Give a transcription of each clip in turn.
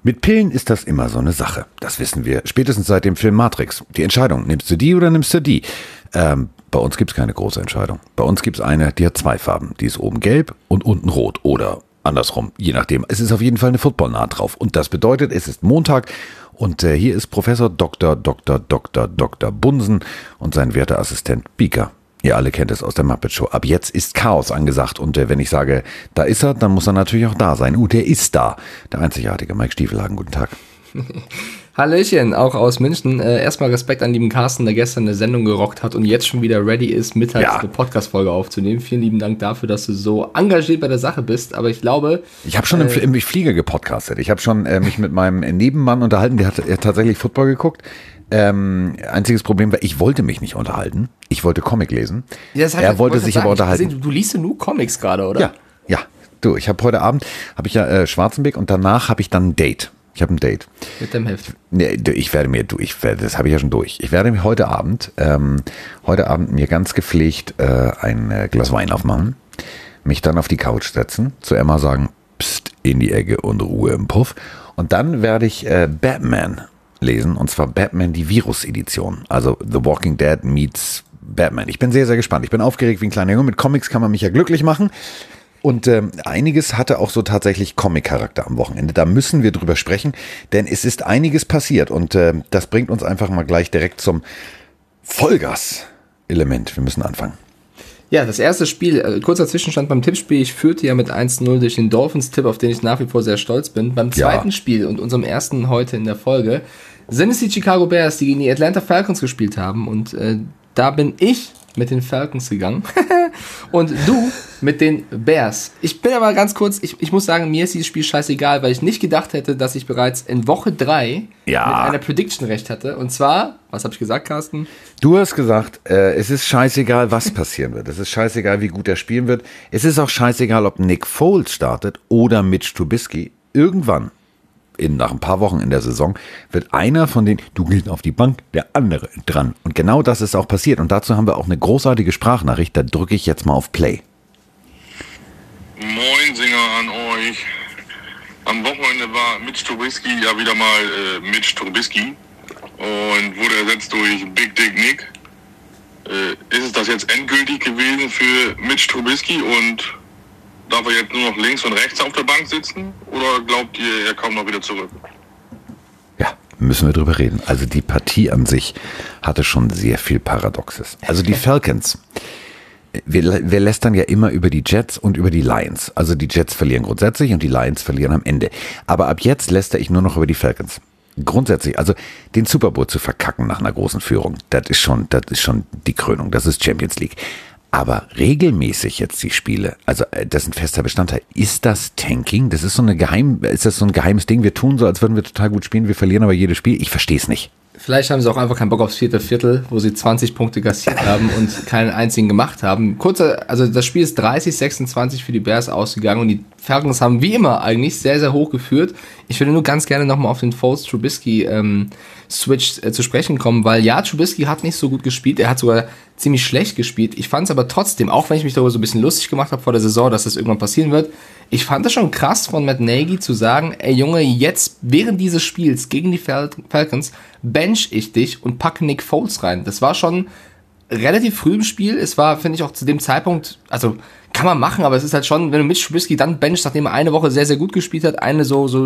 Mit Pillen ist das immer so eine Sache. Das wissen wir spätestens seit dem Film Matrix. Die Entscheidung, nimmst du die oder nimmst du die? Bei uns gibt es keine große Entscheidung. Bei uns gibt es eine, die hat 2 Farben. Die ist oben gelb und unten rot. Oder andersrum, je nachdem. Es ist auf jeden Fall eine Footballnaht drauf. Und das bedeutet, es ist Montag und hier ist Professor Dr. Bunsen und sein werter Assistent Beaker. Ihr alle kennt es aus der Muppet Show. Ab jetzt ist Chaos angesagt. Und wenn ich sage, da ist er, dann muss er natürlich auch da sein. Der ist da. Der einzigartige Mike Stiefelhagen. Guten Tag. Hallöchen, auch aus München. Erstmal Respekt an lieben Carsten, der gestern eine Sendung gerockt hat und jetzt schon wieder ready ist, mittags eine Podcast-Folge aufzunehmen. Vielen lieben Dank dafür, dass du so engagiert bei der Sache bist. Aber ich glaube... Ich habe schon im Flieger gepodcastet. Ich habe schon mich mit meinem Nebenmann unterhalten. Der hat tatsächlich Football geguckt. Einziges Problem war, ich wollte mich nicht unterhalten. Ich wollte Comic lesen. Ja, er wollte sich aber unterhalten. Du liest ja nur Comics gerade, oder? Ja. Du, ich habe heute Abend Schwarzenbeck und danach habe ich dann ein Date. Ich habe ein Date. Mit dem Heft. Nee, das habe ich ja schon durch. Ich werde mir heute Abend mir ganz gepflegt ein Glas Wein aufmachen, mich dann auf die Couch setzen, zu Emma sagen, Psst, in die Ecke und Ruhe im Puff. Und dann werde ich Batman lesen, und zwar Batman, die Virus-Edition. Also The Walking Dead meets Batman. Ich bin sehr, sehr gespannt. Ich bin aufgeregt wie ein kleiner Junge. Mit Comics kann man mich ja glücklich machen. Und einiges hatte auch so tatsächlich Comic-Charakter am Wochenende. Da müssen wir drüber sprechen, denn es ist einiges passiert. Und das bringt uns einfach mal gleich direkt zum Vollgas-Element. Wir müssen anfangen. Ja, das erste Spiel, kurzer Zwischenstand beim Tippspiel. Ich führte ja mit 1-0 durch den Dolphins-Tipp, auf den ich nach wie vor sehr stolz bin. Beim zweiten Spiel und unserem ersten heute in der Folge sind es die Chicago Bears, die gegen die Atlanta Falcons gespielt haben. Und da bin ich mit den Falcons gegangen und du mit den Bears. Ich bin aber ganz kurz, ich muss sagen, mir ist dieses Spiel scheißegal, weil ich nicht gedacht hätte, dass ich bereits in Woche 3 mit einer Prediction recht hatte. Und zwar, was habe ich gesagt, Carsten? Du hast gesagt, es ist scheißegal, was passieren wird. Es ist scheißegal, wie gut er spielen wird. Es ist auch scheißegal, ob Nick Foles startet oder Mitch Trubisky. Irgendwann, nach ein paar Wochen in der Saison, wird einer von denen, du gehst auf die Bank, der andere dran. Und genau das ist auch passiert. Und dazu haben wir auch eine großartige Sprachnachricht. Da drücke ich jetzt mal auf Play. Moin Singer an euch. Am Wochenende war Mitch Trubisky ja wieder mal Mitch Trubisky und wurde ersetzt durch Big Dick Nick. Ist es das jetzt endgültig gewesen für Mitch Trubisky und darf er jetzt nur noch links und rechts auf der Bank sitzen? Oder glaubt ihr, er kommt noch wieder zurück? Ja, müssen wir drüber reden. Also die Partie an sich hatte schon sehr viel Paradoxes. Also die Falcons, wir lästern ja immer über die Jets und über die Lions. Also die Jets verlieren grundsätzlich und die Lions verlieren am Ende. Aber ab jetzt lästere ich nur noch über die Falcons. Grundsätzlich, also den Super Bowl zu verkacken nach einer großen Führung, das ist schon die Krönung, das ist Champions League. Aber regelmäßig jetzt die Spiele, also das ist ein fester Bestandteil. Ist das Tanking? Ist das so ein geheimes Ding? Wir tun so, als würden wir total gut spielen, wir verlieren aber jedes Spiel. Ich verstehe es nicht. Vielleicht haben sie auch einfach keinen Bock aufs vierte Viertel, wo sie 20 Punkte kassiert haben und keinen einzigen gemacht haben. Also das Spiel ist 30-26 für die Bears ausgegangen und die Falcons haben wie immer eigentlich sehr, sehr hoch geführt. Ich würde nur ganz gerne nochmal auf den Foles-Trubisky-Switch zu sprechen kommen, weil ja, Trubisky hat nicht so gut gespielt, er hat sogar ziemlich schlecht gespielt. Ich fand es aber trotzdem, auch wenn ich mich darüber so ein bisschen lustig gemacht habe vor der Saison, dass das irgendwann passieren wird, ich fand es schon krass von Matt Nagy zu sagen, ey Junge, jetzt während dieses Spiels gegen die Falcons bench ich dich und packe Nick Foles rein. Das war schon relativ früh im Spiel. Es war, finde ich, auch zu dem Zeitpunkt, also kann man machen, aber es ist halt schon, wenn du Mitch Trubisky dann benchst, nachdem er eine Woche sehr, sehr gut gespielt hat, dann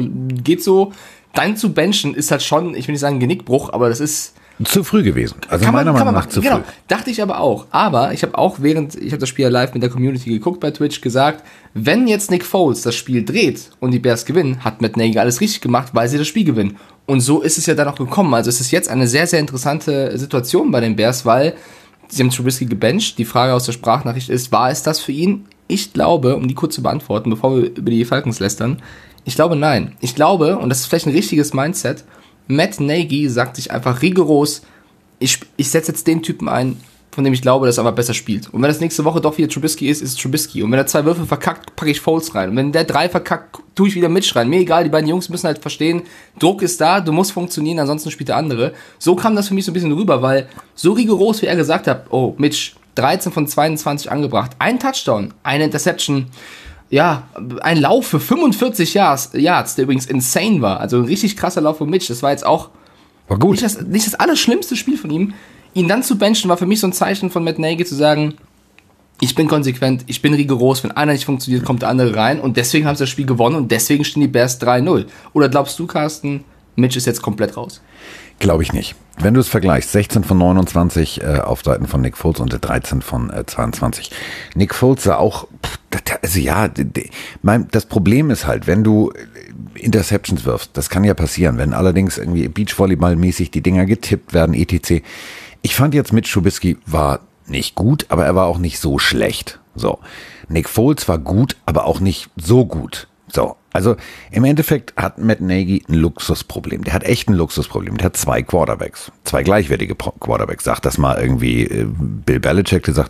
zu benchen, ist halt schon, ich will nicht sagen Genickbruch, aber das ist zu früh gewesen. Also meiner Meinung nach zu früh. Genau, dachte ich aber auch. Aber ich habe auch ich habe das Spiel ja live mit der Community geguckt bei Twitch, gesagt, wenn jetzt Nick Foles das Spiel dreht und die Bears gewinnen, hat Matt Nagy alles richtig gemacht, weil sie das Spiel gewinnen. Und so ist es ja dann auch gekommen. Also es ist jetzt eine sehr, sehr interessante Situation bei den Bears, weil sie haben Trubisky gebencht. Die Frage aus der Sprachnachricht ist, war es das für ihn? Ich glaube, um die kurz zu beantworten, bevor wir über die Falcons lästern, ich glaube nein. Ich glaube, und das ist vielleicht ein richtiges Mindset, Matt Nagy sagt sich einfach rigoros, ich setze jetzt den Typen ein, von dem ich glaube, dass er aber besser spielt. Und wenn das nächste Woche doch wieder Trubisky ist es Trubisky. Und wenn er 2 Würfe verkackt, packe ich Foles rein. Und wenn der 3 verkackt, tue ich wieder Mitch rein. Mir egal, die beiden Jungs müssen halt verstehen, Druck ist da, du musst funktionieren, ansonsten spielt der andere. So kam das für mich so ein bisschen rüber, weil so rigoros, wie er gesagt hat, oh, Mitch, 13 von 22 angebracht, ein Touchdown, eine Interception. Ja, ein Lauf für 45 Yards, der übrigens insane war. Also ein richtig krasser Lauf von Mitch. Das war jetzt auch War gut. nicht das allerschlimmste Spiel von ihm. Ihn dann zu benchen, war für mich so ein Zeichen von Matt Nagy zu sagen, ich bin konsequent, ich bin rigoros, wenn einer nicht funktioniert, kommt der andere rein und deswegen haben sie das Spiel gewonnen und deswegen stehen die Bears 3-0. Oder glaubst du, Carsten, Mitch ist jetzt komplett raus? Glaube ich nicht. Wenn du es vergleichst, 16 von 29 auf Seiten von Nick Foles und 13 von 22. Nick Foles sah auch, also ja, das Problem ist halt, wenn du Interceptions wirfst, das kann ja passieren, wenn allerdings irgendwie Beachvolleyball-mäßig die Dinger getippt werden, etc. Ich fand jetzt Mitch Trubisky war nicht gut, aber er war auch nicht so schlecht. So. Nick Foles war gut, aber auch nicht so gut. So. Also im Endeffekt hat Matt Nagy ein Luxusproblem. Der hat echt ein Luxusproblem. Der hat zwei Quarterbacks. Zwei gleichwertige Quarterbacks. Sagt das mal irgendwie Bill Belichick, der sagt,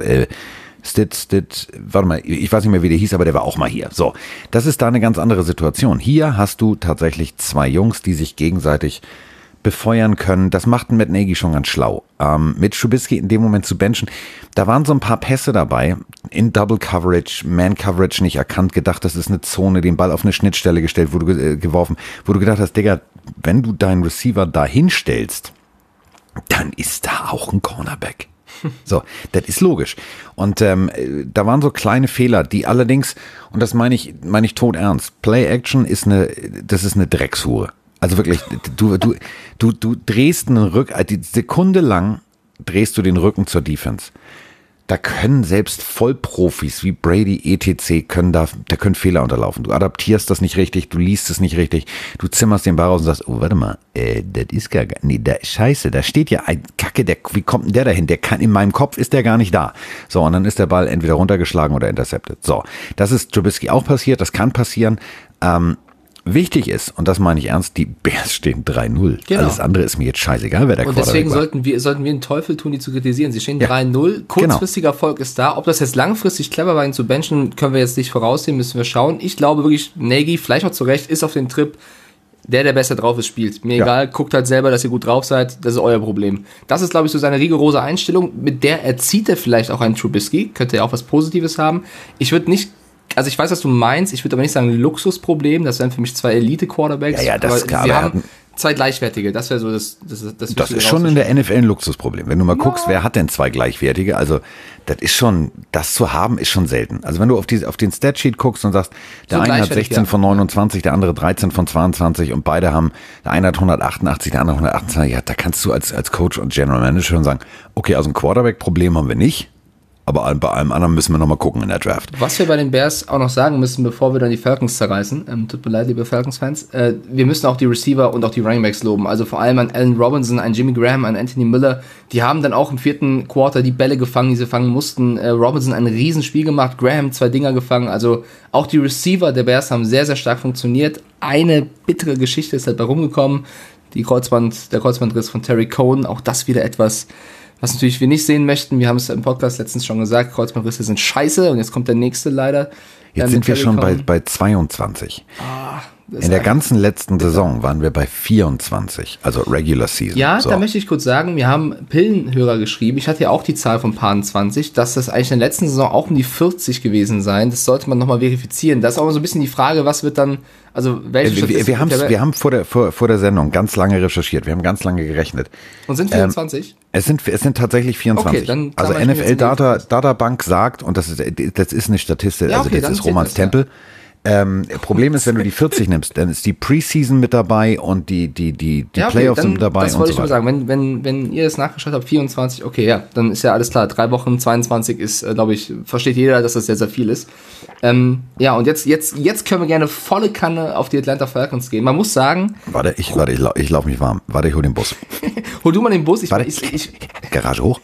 warte mal, ich weiß nicht mehr, wie der hieß, aber der war auch mal hier. So. Das ist da eine ganz andere Situation. Hier hast du tatsächlich zwei Jungs, die sich gegenseitig befeuern können. Das macht Matt Nagy schon ganz schlau. Mit Trubisky in dem Moment zu benchen, da waren so ein paar Pässe dabei, in Double Coverage, Man Coverage nicht erkannt, gedacht, das ist eine Zone, den Ball auf eine Schnittstelle gestellt, wo du geworfen, wo du gedacht hast, Digga, wenn du deinen Receiver da hinstellst, dann ist da auch ein Cornerback. So, das ist logisch. Und da waren so kleine Fehler, die allerdings, und das meine ich todernst, Play-Action ist eine Dreckshure. Also wirklich, du drehst die Sekunde lang drehst du den Rücken zur Defense. Da können selbst Vollprofis wie Brady, etc. können Fehler unterlaufen. Du adaptierst das nicht richtig, du liest es nicht richtig, du zimmerst den Ball raus und sagst, oh, warte mal, das ist gar nicht, scheiße, da steht ja ein Kacke, wie kommt denn der dahin? Der kann, in meinem Kopf ist der gar nicht da. So, und dann ist der Ball entweder runtergeschlagen oder intercepted. So, das ist Trubisky auch passiert, das kann passieren. Wichtig ist, und das meine ich ernst, die Bears stehen 3-0. Genau. Alles andere ist mir jetzt scheißegal, wer der Und Quarterback deswegen war. sollten wir den Teufel tun, die zu kritisieren. Sie stehen Ja. 3-0, kurzfristiger Erfolg ist da. Ob das jetzt langfristig clever war, ihn zu benchen, können wir jetzt nicht voraussehen, müssen wir schauen. Ich glaube wirklich, Nagy, vielleicht auch zu Recht, ist auf dem Trip, der besser drauf ist, spielt. Mir egal, guckt halt selber, dass ihr gut drauf seid, das ist euer Problem. Das ist, glaube ich, so seine rigorose Einstellung, mit der erzieht er vielleicht auch einen Trubisky, könnte ja auch was Positives haben. Ich weiß, was du meinst, ich würde aber nicht sagen Luxusproblem, das wären für mich zwei Elite-Quarterbacks. Ja, das ist klar. Wir haben zwei gleichwertige, das wäre so das ist schon in der NFL ein Luxusproblem. Wenn du mal guckst, wer hat denn zwei gleichwertige? Also, das zu haben, ist schon selten. Also, wenn du auf den Statsheet guckst und sagst, der eine hat 16 von 29, der andere 13 von 22 und beide haben, der eine hat 188, der andere 128, ja, da kannst du als Coach und General Manager schon sagen, okay, also ein Quarterback-Problem haben wir nicht. Aber bei allem anderen müssen wir nochmal gucken in der Draft. Was wir bei den Bears auch noch sagen müssen, bevor wir dann die Falcons zerreißen, tut mir leid, liebe Falcons-Fans, wir müssen auch die Receiver und auch die Running Backs loben. Also vor allem an Allen Robinson, an Jimmy Graham, an Anthony Miller. Die haben dann auch im vierten Quarter die Bälle gefangen, die sie fangen mussten. Robinson ein Riesensspiel gemacht, Graham 2 Dinger gefangen. Also auch die Receiver der Bears haben sehr, sehr stark funktioniert. Eine bittere Geschichte ist halt bei rumgekommen. Der Kreuzbandriss von Terry Cohen, auch das wieder etwas, was natürlich wir nicht sehen möchten. Wir haben es im Podcast letztens schon gesagt, Kreuzbandrisse sind scheiße und jetzt kommt der nächste leider. Jetzt sind wir schon bei 22. In der ganzen letzten Saison waren wir bei 24, also Regular Season. Ja, so. Da möchte ich kurz sagen, wir haben Pillenhörer geschrieben, ich hatte ja auch die Zahl von Paar 20, dass das eigentlich in der letzten Saison auch um die 40 gewesen sein. Das sollte man nochmal verifizieren. Das ist auch so ein bisschen die Frage, was wird dann, also welche Statistik... Wir haben vor der Sendung ganz lange recherchiert, wir haben ganz lange gerechnet. Und sind 24? Es sind tatsächlich 24. Okay, dann also NFL Databank sagt, und das ist eine Statistik, ja, okay, also das ist Romans Tempel. Ja. Problem ist, wenn du die 40 nimmst, dann ist die Preseason mit dabei und die Playoffs sind mit dabei. Das wollte ich mal sagen. Wenn ihr das nachgeschaut habt, 24, okay, ja, dann ist ja alles klar. 3 Wochen, 22 ist, glaube ich, versteht jeder, dass das sehr, sehr viel ist. Ja, und jetzt können wir gerne volle Kanne auf die Atlanta Falcons gehen. Man muss sagen... Warte, ich laufe mich warm. Warte, ich hol den Bus. Hol du mal den Bus. Garage hoch.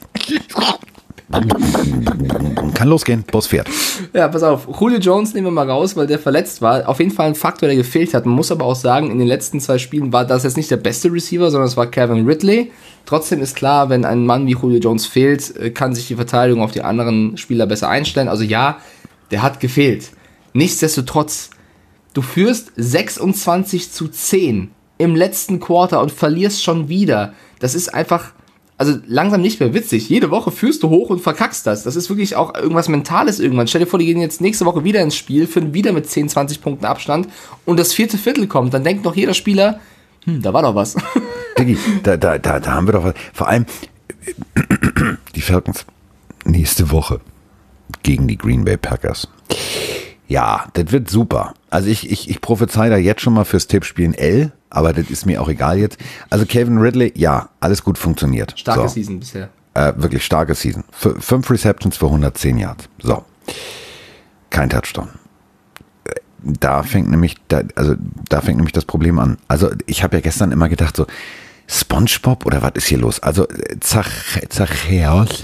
Kann losgehen, Bus fährt. Ja, pass auf, Julio Jones nehmen wir mal raus, weil der verletzt war. Auf jeden Fall ein Faktor, der gefehlt hat. Man muss aber auch sagen, in den letzten 2 Spielen war das jetzt nicht der beste Receiver, sondern es war Kevin Ridley. Trotzdem ist klar, wenn ein Mann wie Julio Jones fehlt, kann sich die Verteidigung auf die anderen Spieler besser einstellen. Also ja, der hat gefehlt. Nichtsdestotrotz, du führst 26-10 im letzten Quarter und verlierst schon wieder. Das ist einfach also langsam nicht mehr witzig. Jede Woche führst du hoch und verkackst das. Das ist wirklich auch irgendwas Mentales irgendwann. Stell dir vor, die gehen jetzt nächste Woche wieder ins Spiel, führen wieder mit 10, 20 Punkten Abstand und das 4. Viertel kommt. Dann denkt noch jeder Spieler, da war doch was. Diggi, da haben wir doch was. Vor allem die Falcons nächste Woche gegen die Green Bay Packers. Ja, das wird super. Also ich prophezei da jetzt schon mal fürs Tippspiel ein L, aber das ist mir auch egal jetzt. Also Calvin Ridley, ja, alles gut funktioniert. Starke Season bisher. Wirklich starke Season. 5 Receptions für 110 Yards. So. Kein Touchdown. Da fängt nämlich das Problem an. Also ich habe ja gestern immer gedacht so, SpongeBob oder was ist hier los? Also Zachäus.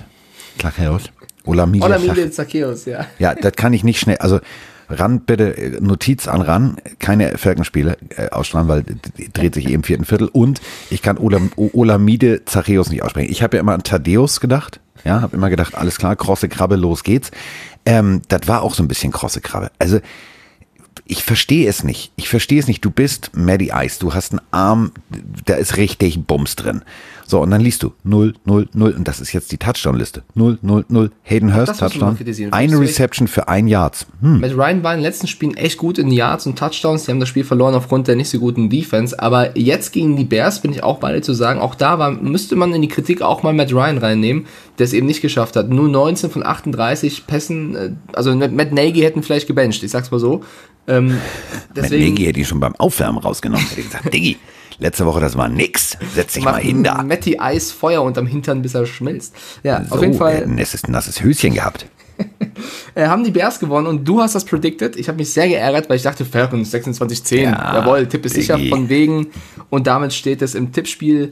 Olamide Zacchaeus, ja. Ja, das kann ich nicht schnell, also ran bitte, Notiz an ran, keine Falcons-Spiele ausstrahlen, weil dreht sich im 4. Viertel und ich kann Olamide Zacchaeus nicht aussprechen. Ich habe ja immer an Thaddeus gedacht, ja, habe immer gedacht, alles klar, krosse Krabbe, los geht's. Das war auch so ein bisschen krosse Krabbe. Also ich verstehe es nicht. Du bist Matty Ice, du hast einen Arm, da ist richtig Bums drin. So, und dann liest du 0, 0, 0 und das ist jetzt die Touchdown-Liste. 0, 0, 0, Hayden Hurst, Touchdown, eine Reception für 1 Yards. Matt Ryan war in den letzten Spielen echt gut in Yards und Touchdowns. Die haben das Spiel verloren aufgrund der nicht so guten Defense. Aber jetzt gegen die Bears bin ich auch bei dir zu sagen, auch da müsste man in die Kritik auch mal Matt Ryan reinnehmen, der es eben nicht geschafft hat. Nur 19 von 38 Pässen, also Matt Nagy hätten vielleicht gebencht, ich sag's mal so. Deswegen, Matt Nagy hätte ich schon beim Aufwärmen rausgenommen. Hätte gesagt, Diggi, letzte Woche, das war nix. Setz dich mal hin da. Matty Eis Feuer unterm Hintern, bis er schmilzt. Ja, so, auf jeden Fall. Ein nasses Höschen gehabt. Haben die Bears gewonnen und du hast das predicted. Ich habe mich sehr geärgert, weil ich dachte, Falcons 26-10. Ja, jawohl, Tipp ist sicher von wegen. Und damit steht es im Tippspiel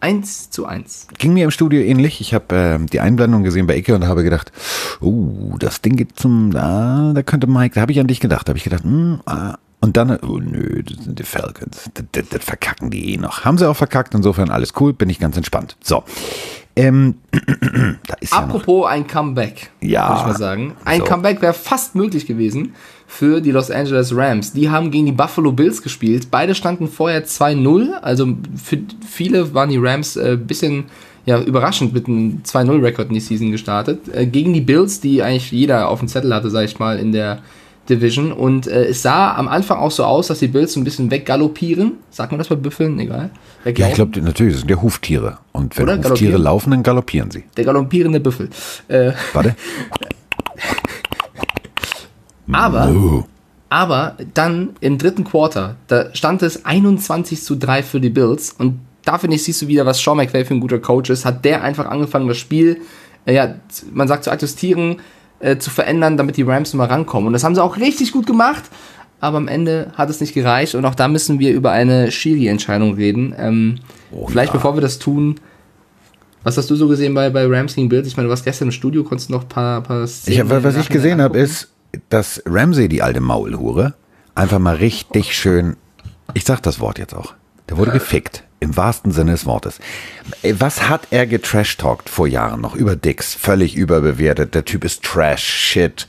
1:1. Ging mir im Studio ähnlich. Ich habe die Einblendung gesehen bei Icke und habe gedacht, das Ding geht da könnte Mike, da habe ich an dich gedacht. Da habe ich gedacht, und dann, nö, das sind die Falcons. Das verkacken die noch. Haben sie auch verkackt, insofern alles cool, bin ich ganz entspannt. So. Da ist Apropos ein Comeback, würde ich mal sagen. Ein Comeback wäre fast möglich gewesen für die Los Angeles Rams. Die haben gegen die Buffalo Bills gespielt. Beide standen vorher 2-0. Also für viele waren die Rams ein bisschen überraschend mit einem 2-0-Rekord in die Season gestartet. Gegen die Bills, die eigentlich jeder auf dem Zettel hatte, sag ich mal, in der Division. Und es sah am Anfang auch so aus, dass die Bills so ein bisschen weggaloppieren. Sagt man das bei Büffeln? Egal. Ja, ich glaube, natürlich, das sind ja Huftiere. Und wenn Huftiere laufen, dann galoppieren sie. Der galoppierende Büffel. Warte. Aber dann im 3. Quarter, da stand es 21:3 für die Bills. Und da, finde ich, siehst du wieder, was Sean McVay für ein guter Coach ist. Hat der einfach angefangen, das Spiel, man sagt zu adjustieren, zu verändern, damit die Rams mal rankommen. Und das haben sie auch richtig gut gemacht, aber am Ende hat es nicht gereicht und auch da müssen wir über eine Schiri-Entscheidung reden. Vielleicht bevor wir das tun, was hast du so gesehen bei Rams gegen Bills? Ich meine, du warst gestern im Studio, konntest noch ein paar Szenen... Was ich gesehen habe, ist, dass Ramsey, die alte Maulhure, einfach mal richtig schön, ich sag das Wort jetzt auch, der wurde gefickt. Im wahrsten Sinne des Wortes. Was hat er getrash-talkt vor Jahren noch über Dix? Völlig überbewertet. Der Typ ist Trash, Shit.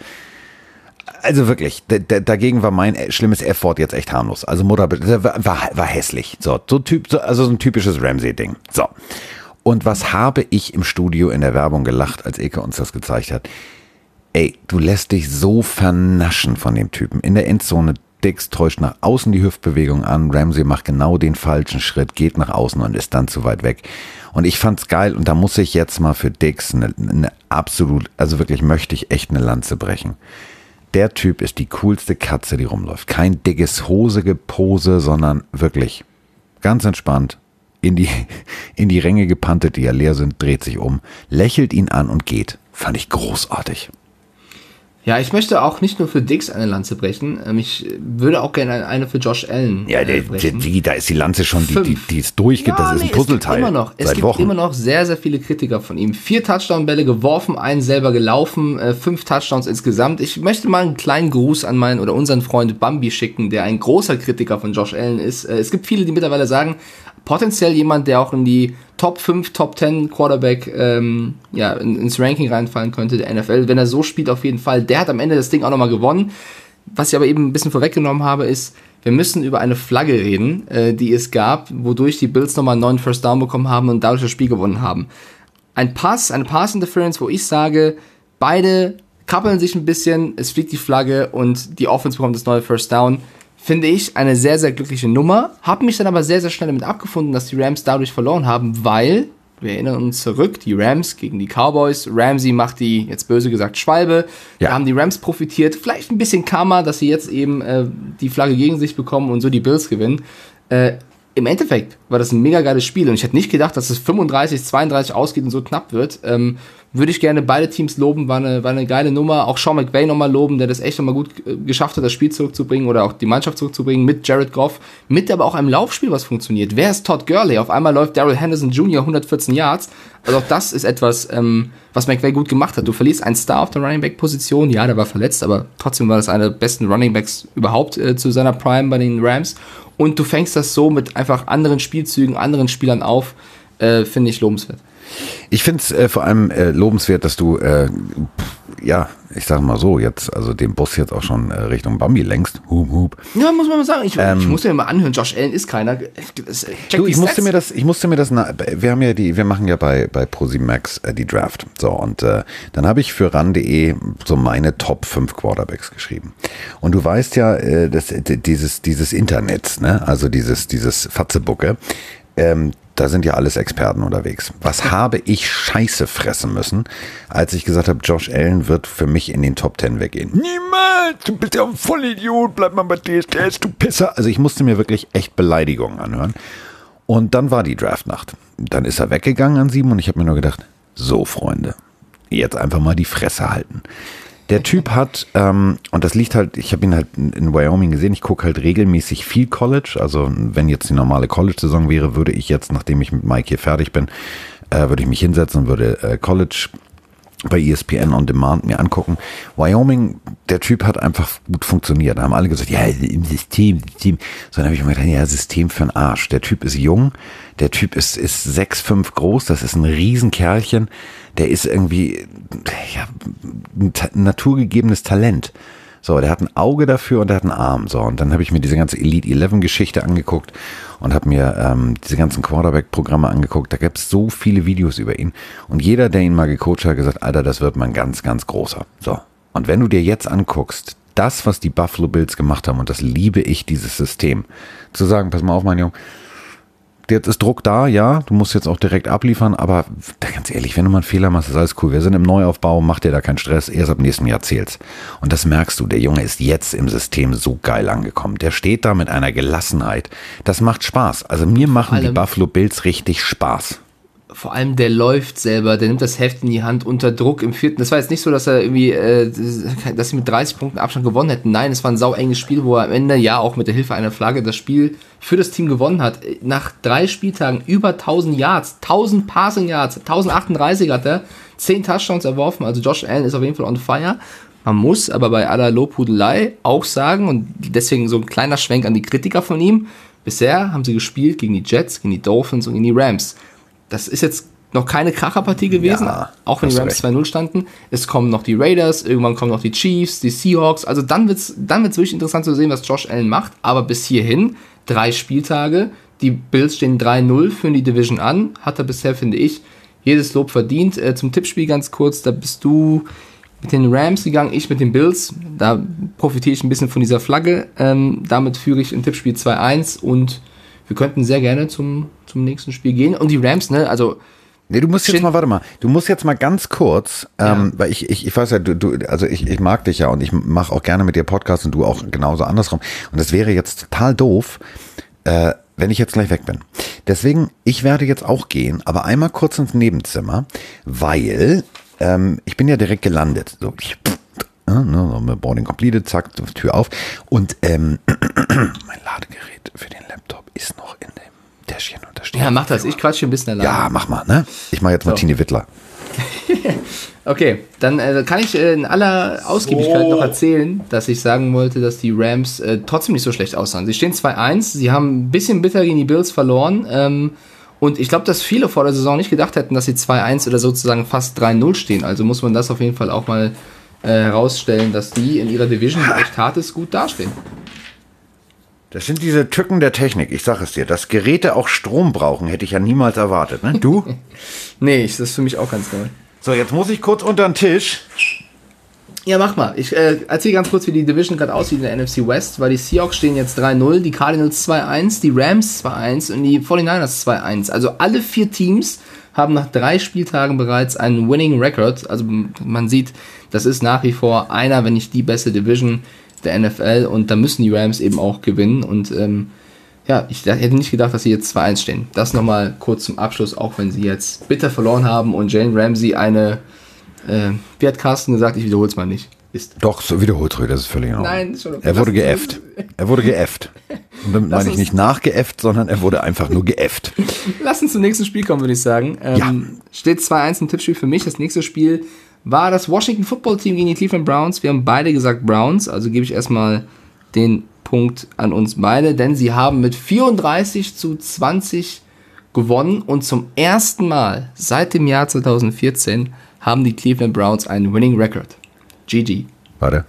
Also wirklich, dagegen war mein schlimmes F-Wort jetzt echt harmlos. Also Mutter, war hässlich. So ein typisches Ramsey-Ding. So. Und was habe ich im Studio in der Werbung gelacht, als Eke uns das gezeigt hat? Ey, du lässt dich so vernaschen von dem Typen. In der Endzone, Dix täuscht nach außen die Hüftbewegung an, Ramsey macht genau den falschen Schritt, geht nach außen und ist dann zu weit weg. Und ich fand's geil und da muss ich jetzt mal für Dix eine absolut, also wirklich möchte ich echt eine Lanze brechen. Der Typ ist die coolste Katze, die rumläuft. Kein dickes Hosegepose, sondern wirklich ganz entspannt in die Ränge gepantet, die ja leer sind, dreht sich um, lächelt ihn an und geht. Fand ich großartig. Ja, ich möchte auch nicht nur für Dix eine Lanze brechen, ich würde auch gerne eine für Josh Allen brechen. Da ist die Lanze schon, die ist durch, das ist ein Puzzleteil. Es gibt immer noch sehr, sehr viele Kritiker von ihm. 4 Touchdown-Bälle geworfen, einen selber gelaufen, 5 Touchdowns insgesamt. Ich möchte mal einen kleinen Gruß an meinen oder unseren Freund Bambi schicken, der ein großer Kritiker von Josh Allen ist. Es gibt viele, die mittlerweile sagen, potenziell jemand, der auch in die Top 5, Top 10 Quarterback ins Ranking reinfallen könnte, der NFL. Wenn er so spielt, auf jeden Fall. Der hat am Ende das Ding auch nochmal gewonnen. Was ich aber eben ein bisschen vorweggenommen habe, ist, wir müssen über eine Flagge reden, die es gab, wodurch die Bills nochmal einen neuen First Down bekommen haben und dadurch das Spiel gewonnen haben. eine Pass-Interference, wo ich sage, beide kappeln sich ein bisschen, es fliegt die Flagge und die Offense bekommt das neue First Down. Finde ich eine sehr, sehr glückliche Nummer. Habe mich dann aber sehr, sehr schnell damit abgefunden, dass die Rams dadurch verloren haben, weil, wir erinnern uns zurück, die Rams gegen die Cowboys. Ramsey macht die, jetzt böse gesagt, Schwalbe. Ja. Da haben die Rams profitiert. Vielleicht ein bisschen Karma, dass sie jetzt eben die Flagge gegen sich bekommen und so die Bills gewinnen. Im Endeffekt war das ein mega geiles Spiel und ich hätte nicht gedacht, dass es 35-32 ausgeht und so knapp wird. Würde ich gerne beide Teams loben, war eine geile Nummer. Auch Sean McVay nochmal loben, der das echt nochmal gut geschafft hat, das Spiel zurückzubringen oder auch die Mannschaft zurückzubringen mit Jared Goff, mit aber auch einem Laufspiel, was funktioniert. Wer ist Todd Gurley? Auf einmal läuft Darrell Henderson Jr. 114 Yards. Also auch das ist etwas, was McVay gut gemacht hat. Du verlierst einen Star auf der Running Back Position, ja, der war verletzt, aber trotzdem war das einer der besten Running Backs überhaupt zu seiner Prime bei den Rams. Und du fängst das so mit einfach anderen Spielzügen, anderen Spielern auf, finde ich lobenswert. Ich finde es vor allem lobenswert, dass du, ich sage mal so, jetzt, also den Bus jetzt auch schon Richtung Bambi lenkst. Hup, hup. Ja, muss man mal sagen. Ich muss mir mal anhören, Josh Allen ist keiner. Ich musste mir das, wir machen ja bei Pro7 Max die Draft. So, und dann habe ich für ran.de so meine Top 5 Quarterbacks geschrieben. Und du weißt ja, dieses Internet, ne, also dieses Fatzebucke, da sind ja alles Experten unterwegs. Was habe ich Scheiße fressen müssen, als ich gesagt habe, Josh Allen wird für mich in den Top 10 weggehen. Niemals! Du bist ja ein Vollidiot, bleib mal bei DSDS, du Pisser. Also ich musste mir wirklich echt Beleidigungen anhören. Und dann war die Draftnacht. Dann ist er weggegangen an 7 und ich habe mir nur gedacht, so Freunde, jetzt einfach mal die Fresse halten. Der Typ hat, und das liegt halt, ich habe ihn halt in Wyoming gesehen, ich gucke halt regelmäßig viel College, also wenn jetzt die normale College-Saison wäre, würde ich jetzt, nachdem ich mit Mike hier fertig bin, würde ich mich hinsetzen und würde College bei ESPN on Demand mir angucken. Wyoming, der Typ hat einfach gut funktioniert. Da haben alle gesagt, ja, im System. So, dann habe ich mir gedacht, ja, System für einen Arsch. Der Typ ist jung, der Typ ist 6'5" groß, das ist ein Riesenkerlchen, der ist irgendwie ein naturgegebenes Talent. So, der hat ein Auge dafür und der hat einen Arm. So, und dann habe ich mir diese ganze Elite 11 Geschichte angeguckt und habe mir diese ganzen Quarterback-Programme angeguckt. Da gab es so viele Videos über ihn. Und jeder, der ihn mal gecoacht hat, gesagt, Alter, das wird mal ein ganz, ganz großer. So. Und wenn du dir jetzt anguckst, das, was die Buffalo Bills gemacht haben, und das liebe ich, dieses System, zu sagen, pass mal auf, mein Junge, jetzt ist Druck da, ja, du musst jetzt auch direkt abliefern, aber ganz ehrlich, wenn du mal einen Fehler machst, ist alles cool. Wir sind im Neuaufbau, mach dir da keinen Stress, erst ab nächsten Jahr zählt's. Und das merkst du, der Junge ist jetzt im System so geil angekommen. Der steht da mit einer Gelassenheit. Das macht Spaß. Also mir machen die Buffalo Bills richtig Spaß. Vor allem der läuft selber, der nimmt das Heft in die Hand unter Druck im 4. Das war jetzt nicht so, dass er irgendwie, dass sie mit 30 Punkten Abstand gewonnen hätten. Nein, es war ein sauenges Spiel, wo er am Ende, ja auch mit der Hilfe einer Flagge, das Spiel für das Team gewonnen hat. Nach 3 Spieltagen über 1000 Yards, 1000 Passing Yards, 1038 hat er, 10 Touchdowns erworfen. Also Josh Allen ist auf jeden Fall on fire. Man muss aber bei aller Lobhudelei auch sagen, und deswegen so ein kleiner Schwenk an die Kritiker von ihm, bisher haben sie gespielt gegen die Jets, gegen die Dolphins und gegen die Rams. Das ist jetzt noch keine Kracherpartie gewesen, ja, auch wenn die Rams 2-0 standen. Es kommen noch die Raiders, irgendwann kommen noch die Chiefs, die Seahawks. Also dann wird's wirklich interessant zu sehen, was Josh Allen macht. Aber bis hierhin 3 Spieltage. Die Bills stehen 3-0, führen die Division an. Hat er bisher, finde ich, jedes Lob verdient. Zum Tippspiel ganz kurz, da bist du mit den Rams gegangen, ich mit den Bills. Da profitiere ich ein bisschen von dieser Flagge. Damit führe ich im Tippspiel 2-1 und wir könnten sehr gerne zum nächsten Spiel gehen. Und die Rams, ne, also... Nee, du musst jetzt mal ganz kurz, weil ich weiß ja, ich mag dich ja und ich mache auch gerne mit dir Podcasts und du auch genauso andersrum. Und das wäre jetzt total doof, wenn ich jetzt gleich weg bin. Deswegen, ich werde jetzt auch gehen, aber einmal kurz ins Nebenzimmer, weil ich bin ja direkt gelandet. So, Boarding completed, zack, Tür auf. Und mein Ladegerät für den Laptop ist noch in dem Täschchen und da steht. Ja, mach das. Ich quatsche ein bisschen alleine. Ja, mach mal, ne? Ich mache jetzt mal Tine Wittler. Okay, dann kann ich in aller Ausgiebigkeit noch erzählen, dass ich sagen wollte, dass die Rams trotzdem nicht so schlecht aussahen. Sie stehen 2-1, sie haben ein bisschen bitter gegen die Bills verloren. Und ich glaube, dass viele vor der Saison nicht gedacht hätten, dass sie 2-1 oder sozusagen fast 3-0 stehen. Also muss man das auf jeden Fall auch mal herausstellen, dass die in ihrer Division, die echt hart ist, gut dastehen. Das sind diese Tücken der Technik, ich sag es dir. Dass Geräte auch Strom brauchen, hätte ich ja niemals erwartet, ne? Du? Nee, das ist für mich auch ganz neu. So, jetzt muss ich kurz unter den Tisch. Ja, mach mal. Ich erzähle ganz kurz, wie die Division gerade aussieht in der NFC West, weil die Seahawks stehen jetzt 3-0, die Cardinals 2-1, die Rams 2-1 und die 49ers 2-1. Also alle 4 Teams haben nach 3 Spieltagen bereits einen Winning Record. Also man sieht, das ist nach wie vor einer, wenn nicht die beste Division der NFL und da müssen die Rams eben auch gewinnen und ich hätte nicht gedacht, dass sie jetzt 2-1 stehen. Das nochmal kurz zum Abschluss, auch wenn sie jetzt bitter verloren haben und Jalen Ramsey wie hat Carsten gesagt, ich wiederhole es mal nicht. Doch, so wiederholt, das ist völlig in Ordnung. Nein, schon okay. Er wurde geäfft. Und damit meine ich nicht nachgeäfft, sondern er wurde einfach nur geäfft. Lass uns zum nächsten Spiel kommen, würde ich sagen. Steht 2-1 im Tippspiel für mich. Das nächste Spiel war das Washington Football Team gegen die Cleveland Browns. Wir haben beide gesagt Browns, also gebe ich erstmal den Punkt an uns beide, denn sie haben mit 34-20 gewonnen und zum ersten Mal seit dem Jahr 2014 haben die Cleveland Browns einen Winning Record. GG. Warte.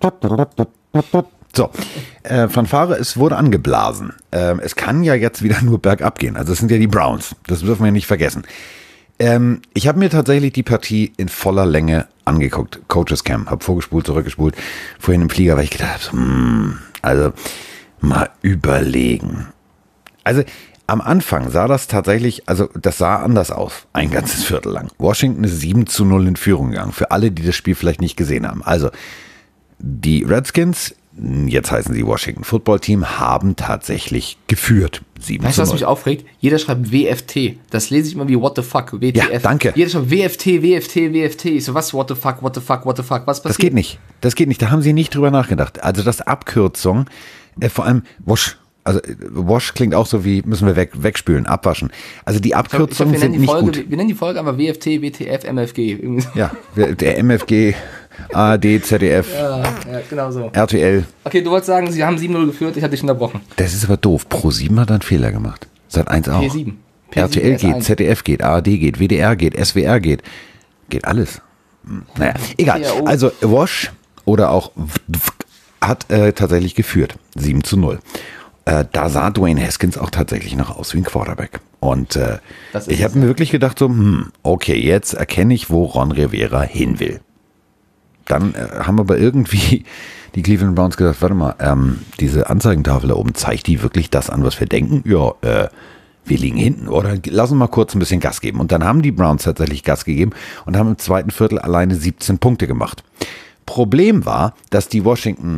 So, Fanfare, es wurde angeblasen. Es kann ja jetzt wieder nur bergab gehen. Also es sind ja die Browns. Das dürfen wir nicht vergessen. Ich habe mir tatsächlich die Partie in voller Länge angeguckt. Coaches Camp. Habe vorgespult, zurückgespult. Vorhin im Flieger, weil ich gedacht habe, also mal überlegen. Also am Anfang sah das tatsächlich, also das sah anders aus, ein ganzes Viertel lang. Washington ist 7-0 in Führung gegangen, für alle, die das Spiel vielleicht nicht gesehen haben. Also die Redskins, jetzt heißen sie Washington Football Team, haben tatsächlich geführt. 7-0. Weißt du, was mich aufregt? Jeder schreibt WFT. Das lese ich immer wie what the fuck, WTF. Ja, danke. Jeder schreibt WFT. Ich so, was, what the fuck, was passiert? Das geht nicht, da haben sie nicht drüber nachgedacht. Also das Abkürzung, vor allem Wash. Also Wash klingt auch so wie, müssen wir wegspülen, abwaschen. Also die Abkürzungen sind nicht gut. Wir nennen die Folge einfach WFT, WTF, MFG. Ja, der MFG, ARD, ZDF, ja, genau so. RTL. Okay, du wolltest sagen, sie haben 7-0 geführt, ich hatte dich unterbrochen. Das ist aber doof. Pro7 hat einen Fehler gemacht. Sat 1 auch. P7. RTL geht, ZDF geht, ARD geht, WDR geht, SWR geht. Geht alles. Naja, egal. Also Wash oder auch hat tatsächlich geführt. 7-0. Da sah Dwayne Haskins auch tatsächlich noch aus wie ein Quarterback. Und ich habe mir wirklich gedacht so, okay, jetzt erkenne ich, wo Ron Rivera hin will. Dann haben aber irgendwie die Cleveland Browns gesagt, warte mal, diese Anzeigentafel da oben, zeigt die wirklich das an, was wir denken? Ja, wir liegen hinten, oder? Lass uns mal kurz ein bisschen Gas geben. Und dann haben die Browns tatsächlich Gas gegeben und haben im zweiten Viertel alleine 17 Punkte gemacht. Problem war, dass die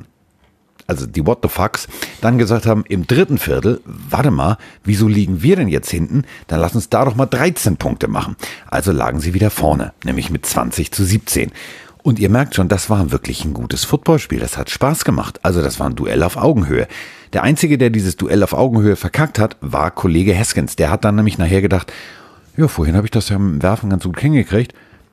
die What the Fucks, dann gesagt haben, im dritten Viertel, warte mal, wieso liegen wir denn jetzt hinten? Dann lass uns da doch mal 13 Punkte machen. Also lagen sie wieder vorne, nämlich mit 20-17. Und ihr merkt schon, das war wirklich ein gutes Footballspiel. Das hat Spaß gemacht. Also das war ein Duell auf Augenhöhe. Der Einzige, der dieses Duell auf Augenhöhe verkackt hat, war Kollege Haskins. Der hat dann nämlich nachher gedacht, ja, vorhin habe ich das ja mit dem Werfen ganz gut hingekriegt.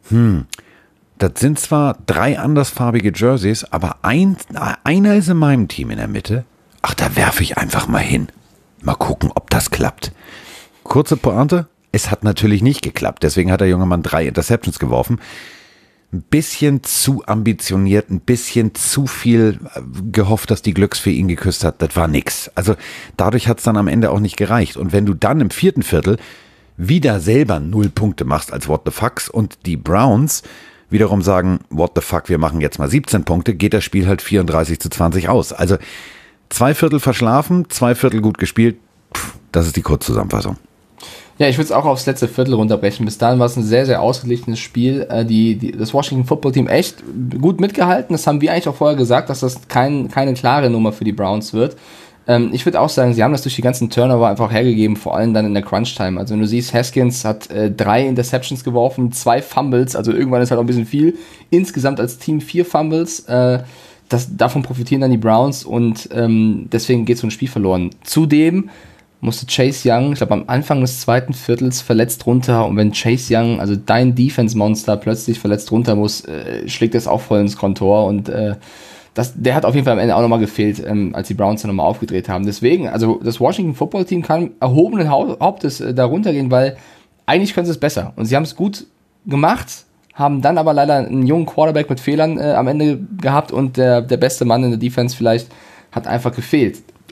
Das sind zwar 3 andersfarbige Jerseys, aber einer ist in meinem Team in der Mitte. Ach, da werfe ich einfach mal hin. Mal gucken, ob das klappt. Kurze Pointe, es hat natürlich nicht geklappt. Deswegen hat der junge Mann 3 Interceptions geworfen. Ein bisschen zu ambitioniert, ein bisschen zu viel gehofft, dass die Glücksfee ihn geküsst hat. Das war nix. Also dadurch hat es dann am Ende auch nicht gereicht. Und wenn du dann im vierten Viertel wieder selber 0 Punkte machst als What the Fucks und die Browns wiederum sagen, what the fuck, wir machen jetzt mal 17 Punkte, geht das Spiel halt 34-20 aus. Also 2 Viertel verschlafen, 2 Viertel gut gespielt, das ist die Kurzzusammenfassung. Ja, ich würde es auch aufs letzte Viertel runterbrechen. Bis dahin war es ein sehr, sehr ausgeglichenes Spiel. Das Washington Football Team echt gut mitgehalten. Das haben wir eigentlich auch vorher gesagt, dass das keine klare Nummer für die Browns wird. Ich würde auch sagen, sie haben das durch die ganzen Turnover einfach hergegeben, vor allem dann in der Crunch-Time. Also wenn du siehst, Haskins hat 3 Interceptions geworfen, 2 Fumbles, also irgendwann ist halt auch ein bisschen viel. Insgesamt als Team 4 Fumbles. Davon profitieren dann die Browns und deswegen geht so ein Spiel verloren. Zudem musste Chase Young, ich glaube am Anfang des zweiten Viertels verletzt runter und wenn Chase Young, also dein Defense-Monster, plötzlich verletzt runter muss, schlägt das auch voll ins Kontor und der hat auf jeden Fall am Ende auch nochmal gefehlt, als die Browns dann nochmal aufgedreht haben. Deswegen, also das Washington Football Team kann erhobenen Hauptes da runtergehen, weil eigentlich können sie es besser. Und sie haben es gut gemacht, haben dann aber leider einen jungen Quarterback mit Fehlern am Ende gehabt und der beste Mann in der Defense vielleicht hat einfach gefehlt.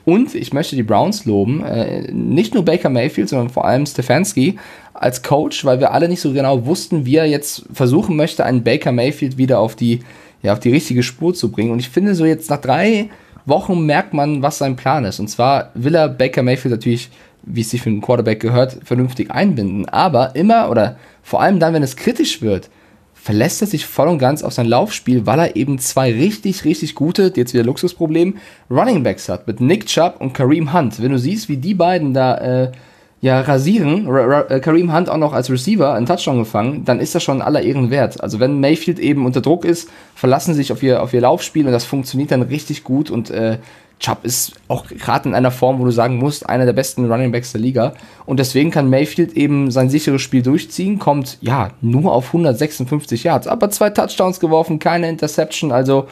Und ich möchte die Browns loben, nicht nur Baker Mayfield, sondern vor allem Stefanski als Coach, weil wir alle nicht so genau wussten, wie er jetzt versuchen möchte, einen Baker Mayfield wieder auf die richtige Spur zu bringen. Und ich finde, so jetzt nach 3 Wochen merkt man, was sein Plan ist. Und zwar will er Baker Mayfield natürlich, wie es sich für einen Quarterback gehört, vernünftig einbinden. Aber immer oder vor allem dann, wenn es kritisch wird, verlässt er sich voll und ganz auf sein Laufspiel, weil er eben 2 richtig, richtig gute, jetzt wieder Luxusproblem, Running Backs hat, mit Nick Chubb und Kareem Hunt. Wenn du siehst, wie die beiden da rasieren, Kareem Hunt auch noch als Receiver einen Touchdown gefangen, dann ist das schon aller Ehren wert. Also wenn Mayfield eben unter Druck ist, verlassen sie sich auf ihr Laufspiel und das funktioniert dann richtig gut und Chubb ist auch gerade in einer Form, wo du sagen musst, einer der besten Running Backs der Liga. Und deswegen kann Mayfield eben sein sicheres Spiel durchziehen, kommt nur auf 156 Yards, aber 2 Touchdowns geworfen, keine Interception, also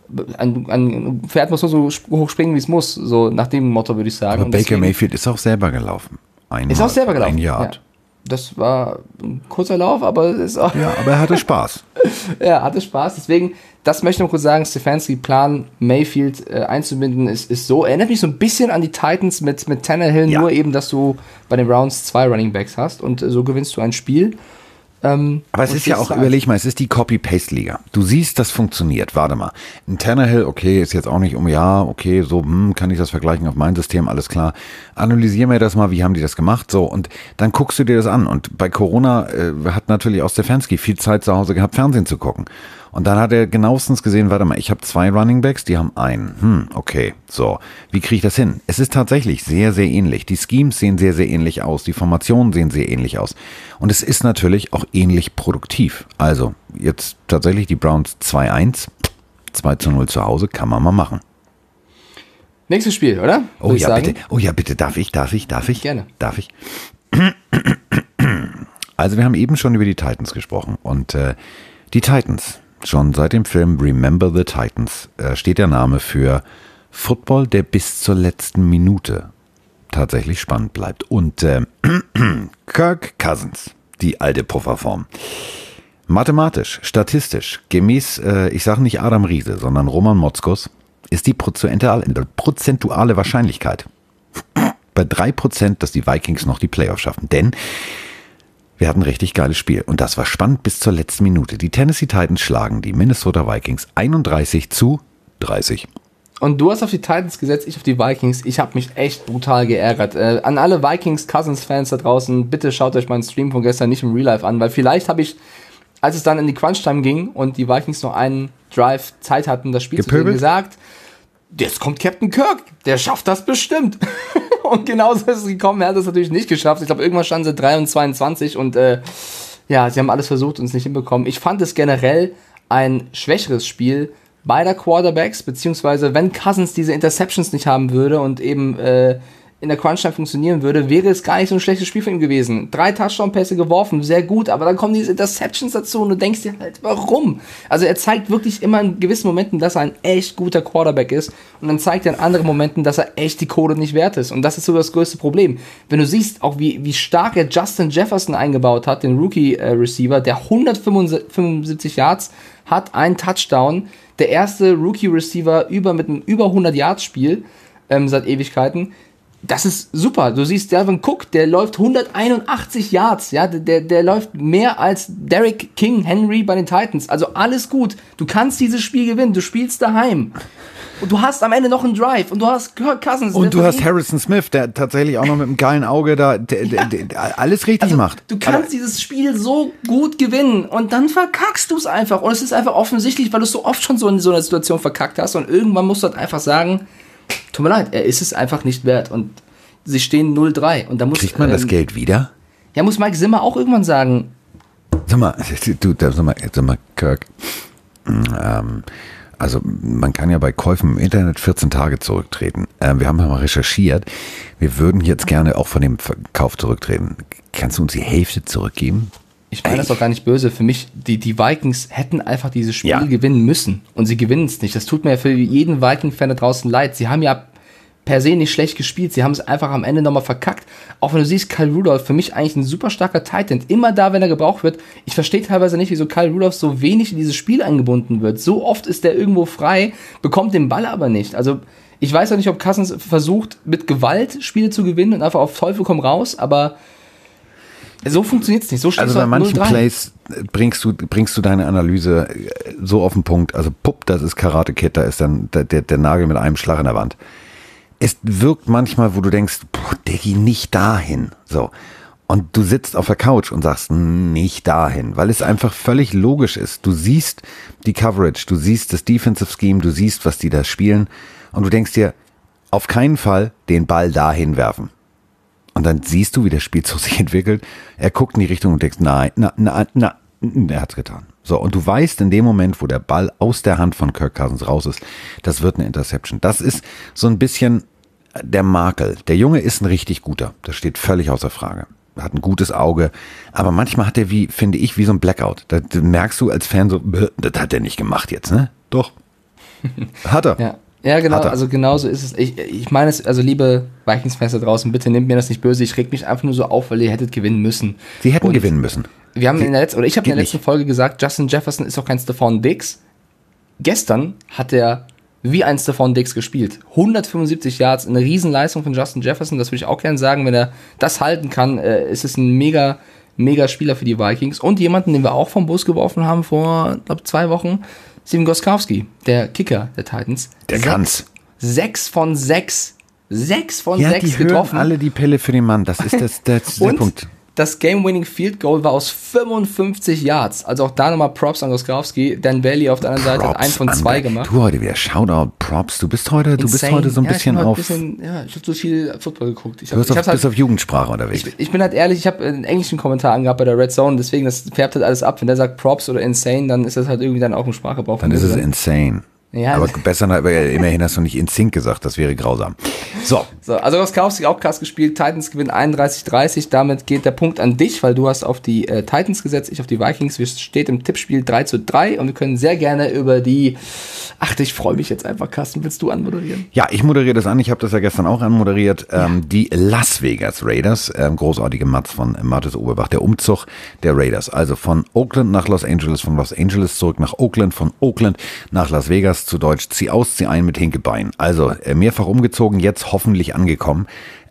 ein Pferd muss nur so hoch springen, wie es muss, so nach dem Motto würde ich sagen. Aber und Baker deswegen, Mayfield ist auch selber gelaufen. ist auch selber gelaufen. Ein Yard. Ja. Das war ein kurzer Lauf, aber es ist auch. Ja, aber er hatte Spaß. Ja, hatte Spaß. Deswegen, das möchte ich noch kurz sagen, Stefanski Plan, Mayfield einzubinden, ist so, erinnert mich so ein bisschen an die Titans mit Tannehill, nur eben, dass du bei den Browns 2 Running Backs hast und so gewinnst du ein Spiel. Aber es ist ja auch, überleg mal, es ist die Copy-Paste-Liga. Du siehst, das funktioniert. Warte mal. Ein Tannehill, okay, ist jetzt auch nicht so, kann ich das vergleichen auf mein System, alles klar. Analysier mir das mal, wie haben die das gemacht? So, und dann guckst du dir das an. Und bei Corona hat natürlich auch Stefanski viel Zeit zu Hause gehabt, Fernsehen zu gucken. Und dann hat er genauestens gesehen, warte mal, ich habe 2 Runningbacks, die haben einen. Okay, so, wie kriege ich das hin? Es ist tatsächlich sehr, sehr ähnlich. Die Schemes sehen sehr, sehr ähnlich aus. Die Formationen sehen sehr ähnlich aus. Und es ist natürlich auch ähnlich produktiv. Also, jetzt tatsächlich die Browns 2-1, 2-0 zu Hause, kann man mal machen. Nächstes Spiel, oder? Oh ja, bitte. Oh ja, bitte. Darf ich? Gerne. Darf ich? Also, wir haben eben schon über die Titans gesprochen. Und die Titans, schon seit dem Film Remember the Titans, steht der Name für Football, der bis zur letzten Minute tatsächlich spannend bleibt. Und Kirk Cousins, die alte Pufferform. Mathematisch, statistisch, gemäß, ich sage nicht Adam Riese, sondern Roman Motzkus, ist die prozentuale Wahrscheinlichkeit bei 3%, dass die Vikings noch die Playoffs schaffen. Denn wir hatten ein richtig geiles Spiel und das war spannend bis zur letzten Minute. Die Tennessee Titans schlagen die Minnesota Vikings 31-30. Und du hast auf die Titans gesetzt, ich auf die Vikings. Ich habe mich echt brutal geärgert. An alle Vikings-Cousins-Fans da draußen, bitte schaut euch meinen Stream von gestern nicht im Real Life an, weil vielleicht habe ich, als es dann in die Crunch-Time ging und die Vikings noch einen Drive Zeit hatten, das Spiel zu gewinnen, gesagt, jetzt kommt Captain Kirk, der schafft das bestimmt. Und genauso ist es gekommen, er hat das natürlich nicht geschafft. Ich glaube, irgendwann standen sie 3-22 und sie haben alles versucht und es nicht hinbekommen. Ich fand es generell ein schwächeres Spiel beider Quarterbacks, beziehungsweise wenn Cousins diese Interceptions nicht haben würde und eben in der Crunch-Time funktionieren würde, wäre es gar nicht so ein schlechtes Spiel für ihn gewesen. 3 Touchdown-Pässe geworfen, sehr gut, aber dann kommen diese Interceptions dazu und du denkst dir halt, warum? Also er zeigt wirklich immer in gewissen Momenten, dass er ein echt guter Quarterback ist und dann zeigt er in anderen Momenten, dass er echt die Kohle nicht wert ist und das ist so das größte Problem. Wenn du siehst, auch wie stark er Justin Jefferson eingebaut hat, den Rookie-Receiver, der 175 Yards hat, einen Touchdown, der erste Rookie-Receiver mit einem über 100-Yards-Spiel seit Ewigkeiten. Das ist super. Du siehst Dalvin Cook, der läuft 181 Yards, ja, der läuft mehr als Derrick King Henry bei den Titans. Also alles gut. Du kannst dieses Spiel gewinnen. Du spielst daheim. Und du hast am Ende noch einen Drive. Und du hast Kirk Cousins. Und du hast Harrison Smith, der tatsächlich auch noch mit einem geilen Auge da der alles richtig macht. Du kannst dieses Spiel so gut gewinnen und dann verkackst du es einfach. Und es ist einfach offensichtlich, weil du es so oft schon so in so einer Situation verkackt hast. Und irgendwann musst du halt einfach sagen, tut mir leid, er ist es einfach nicht wert. Und sie stehen 0-3. Und da muss, kriegt man das Geld wieder? Ja, muss Mike Zimmer auch irgendwann sagen. Sag mal, Kirk. Also man kann ja bei Käufen im Internet 14 Tage zurücktreten. Wir haben ja mal recherchiert. Wir würden jetzt gerne auch von dem Verkauf zurücktreten. Kannst du uns die Hälfte zurückgeben? Ich meine das doch gar nicht böse. Für mich, die Vikings hätten einfach dieses Spiel gewinnen müssen. Und sie gewinnen es nicht. Das tut mir ja für jeden Viking-Fan da draußen leid. Sie haben ja per se nicht schlecht gespielt. Sie haben es einfach am Ende nochmal verkackt. Auch wenn du siehst, Kyle Rudolph, für mich eigentlich ein super starker Tight End. Immer da, wenn er gebraucht wird. Ich verstehe teilweise nicht, wieso Kyle Rudolph so wenig in dieses Spiel eingebunden wird. So oft ist der irgendwo frei, bekommt den Ball aber nicht. Also Ich weiß auch nicht, ob Cousins versucht, mit Gewalt Spiele zu gewinnen und einfach auf Teufel komm raus, aber so funktioniert es nicht. So also bei manchen Plays bringst du deine Analyse so auf den Punkt. Also das ist Karate Kid, da ist dann der Nagel mit einem Schlag in der Wand. Es wirkt manchmal, wo du denkst, Diggi, nicht dahin. So. Und du sitzt auf der Couch und sagst, nicht dahin, weil es einfach völlig logisch ist. Du siehst die Coverage, du siehst das Defensive Scheme, du siehst, was die da spielen und du denkst dir, auf keinen Fall den Ball dahin werfen. Und dann siehst du, wie das Spielzug sich entwickelt. Er guckt in die Richtung und denkst, nein, er hat's getan. So, und du weißt in dem Moment, wo der Ball aus der Hand von Kirk Cousins raus ist, das wird eine Interception. Das ist so ein bisschen der Makel. Der Junge ist ein richtig guter. Das steht völlig außer Frage. Er hat ein gutes Auge. Aber manchmal hat er finde ich, wie so ein Blackout. Da merkst du als Fan so, das hat er nicht gemacht jetzt, ne? Doch. Hat er. Ja, genau, also genauso ist es. Ich meine es, also liebe Vikings-Fans da draußen, bitte nehmt mir das nicht böse, ich reg mich einfach nur so auf, weil ihr hättet gewinnen müssen. Sie hätten gewinnen müssen. Wir haben ich habe in der letzten Folge gesagt, Justin Jefferson ist auch kein Stephon Diggs. Gestern hat er wie ein Stephon Diggs gespielt. 175 Yards, eine Riesenleistung von Justin Jefferson, das würde ich auch gerne sagen, wenn er das halten kann, ist es ein mega Spieler für die Vikings. Und jemanden, den wir auch vom Bus geworfen haben vor, glaube 2 Wochen, Steven Gostkowski, der Kicker der Titans. Der kann's. 6 von 6 getroffen. Die hören alle die Pille für den Mann. Das ist der Punkt. Das Game-Winning Field Goal war aus 55 Yards. Also auch da nochmal Props an Gostkowski. Dan Bailey auf der anderen Seite hat 1 von 2 gemacht. Du heute wieder Shoutout, Props. Du bist heute so ein bisschen auf... ich habe so viel Football geguckt. Du bist auf Jugendsprache unterwegs. Ich bin halt ehrlich, ich habe einen englischen Kommentar angehabt bei der Red Zone, deswegen, das färbt halt alles ab. Wenn der sagt Props oder Insane, dann ist das halt irgendwie dann auch ein Sprachgebrauch. Dann ist es insane. Ja, aber besser, immerhin hast du nicht in Sync gesagt, das wäre grausam. So, also Gostkowski auch krass gespielt, Titans gewinnen 31-30, damit geht der Punkt an dich, weil du hast auf die Titans gesetzt, ich auf die Vikings, wir steht im Tippspiel 3-3 und wir können sehr gerne über die, ich freue mich jetzt einfach, Carsten, willst du anmoderieren? Ja, ich moderiere das an, ich habe das ja gestern auch anmoderiert, die Las Vegas Raiders, großartige Matz von Mathis Oberbach, der Umzug der Raiders, also von Oakland nach Los Angeles, von Los Angeles zurück nach Oakland, von Oakland nach Las Vegas, zu Deutsch, zieh aus, zieh ein mit Hinkebein. Also mehrfach umgezogen, jetzt hoffentlich angekommen.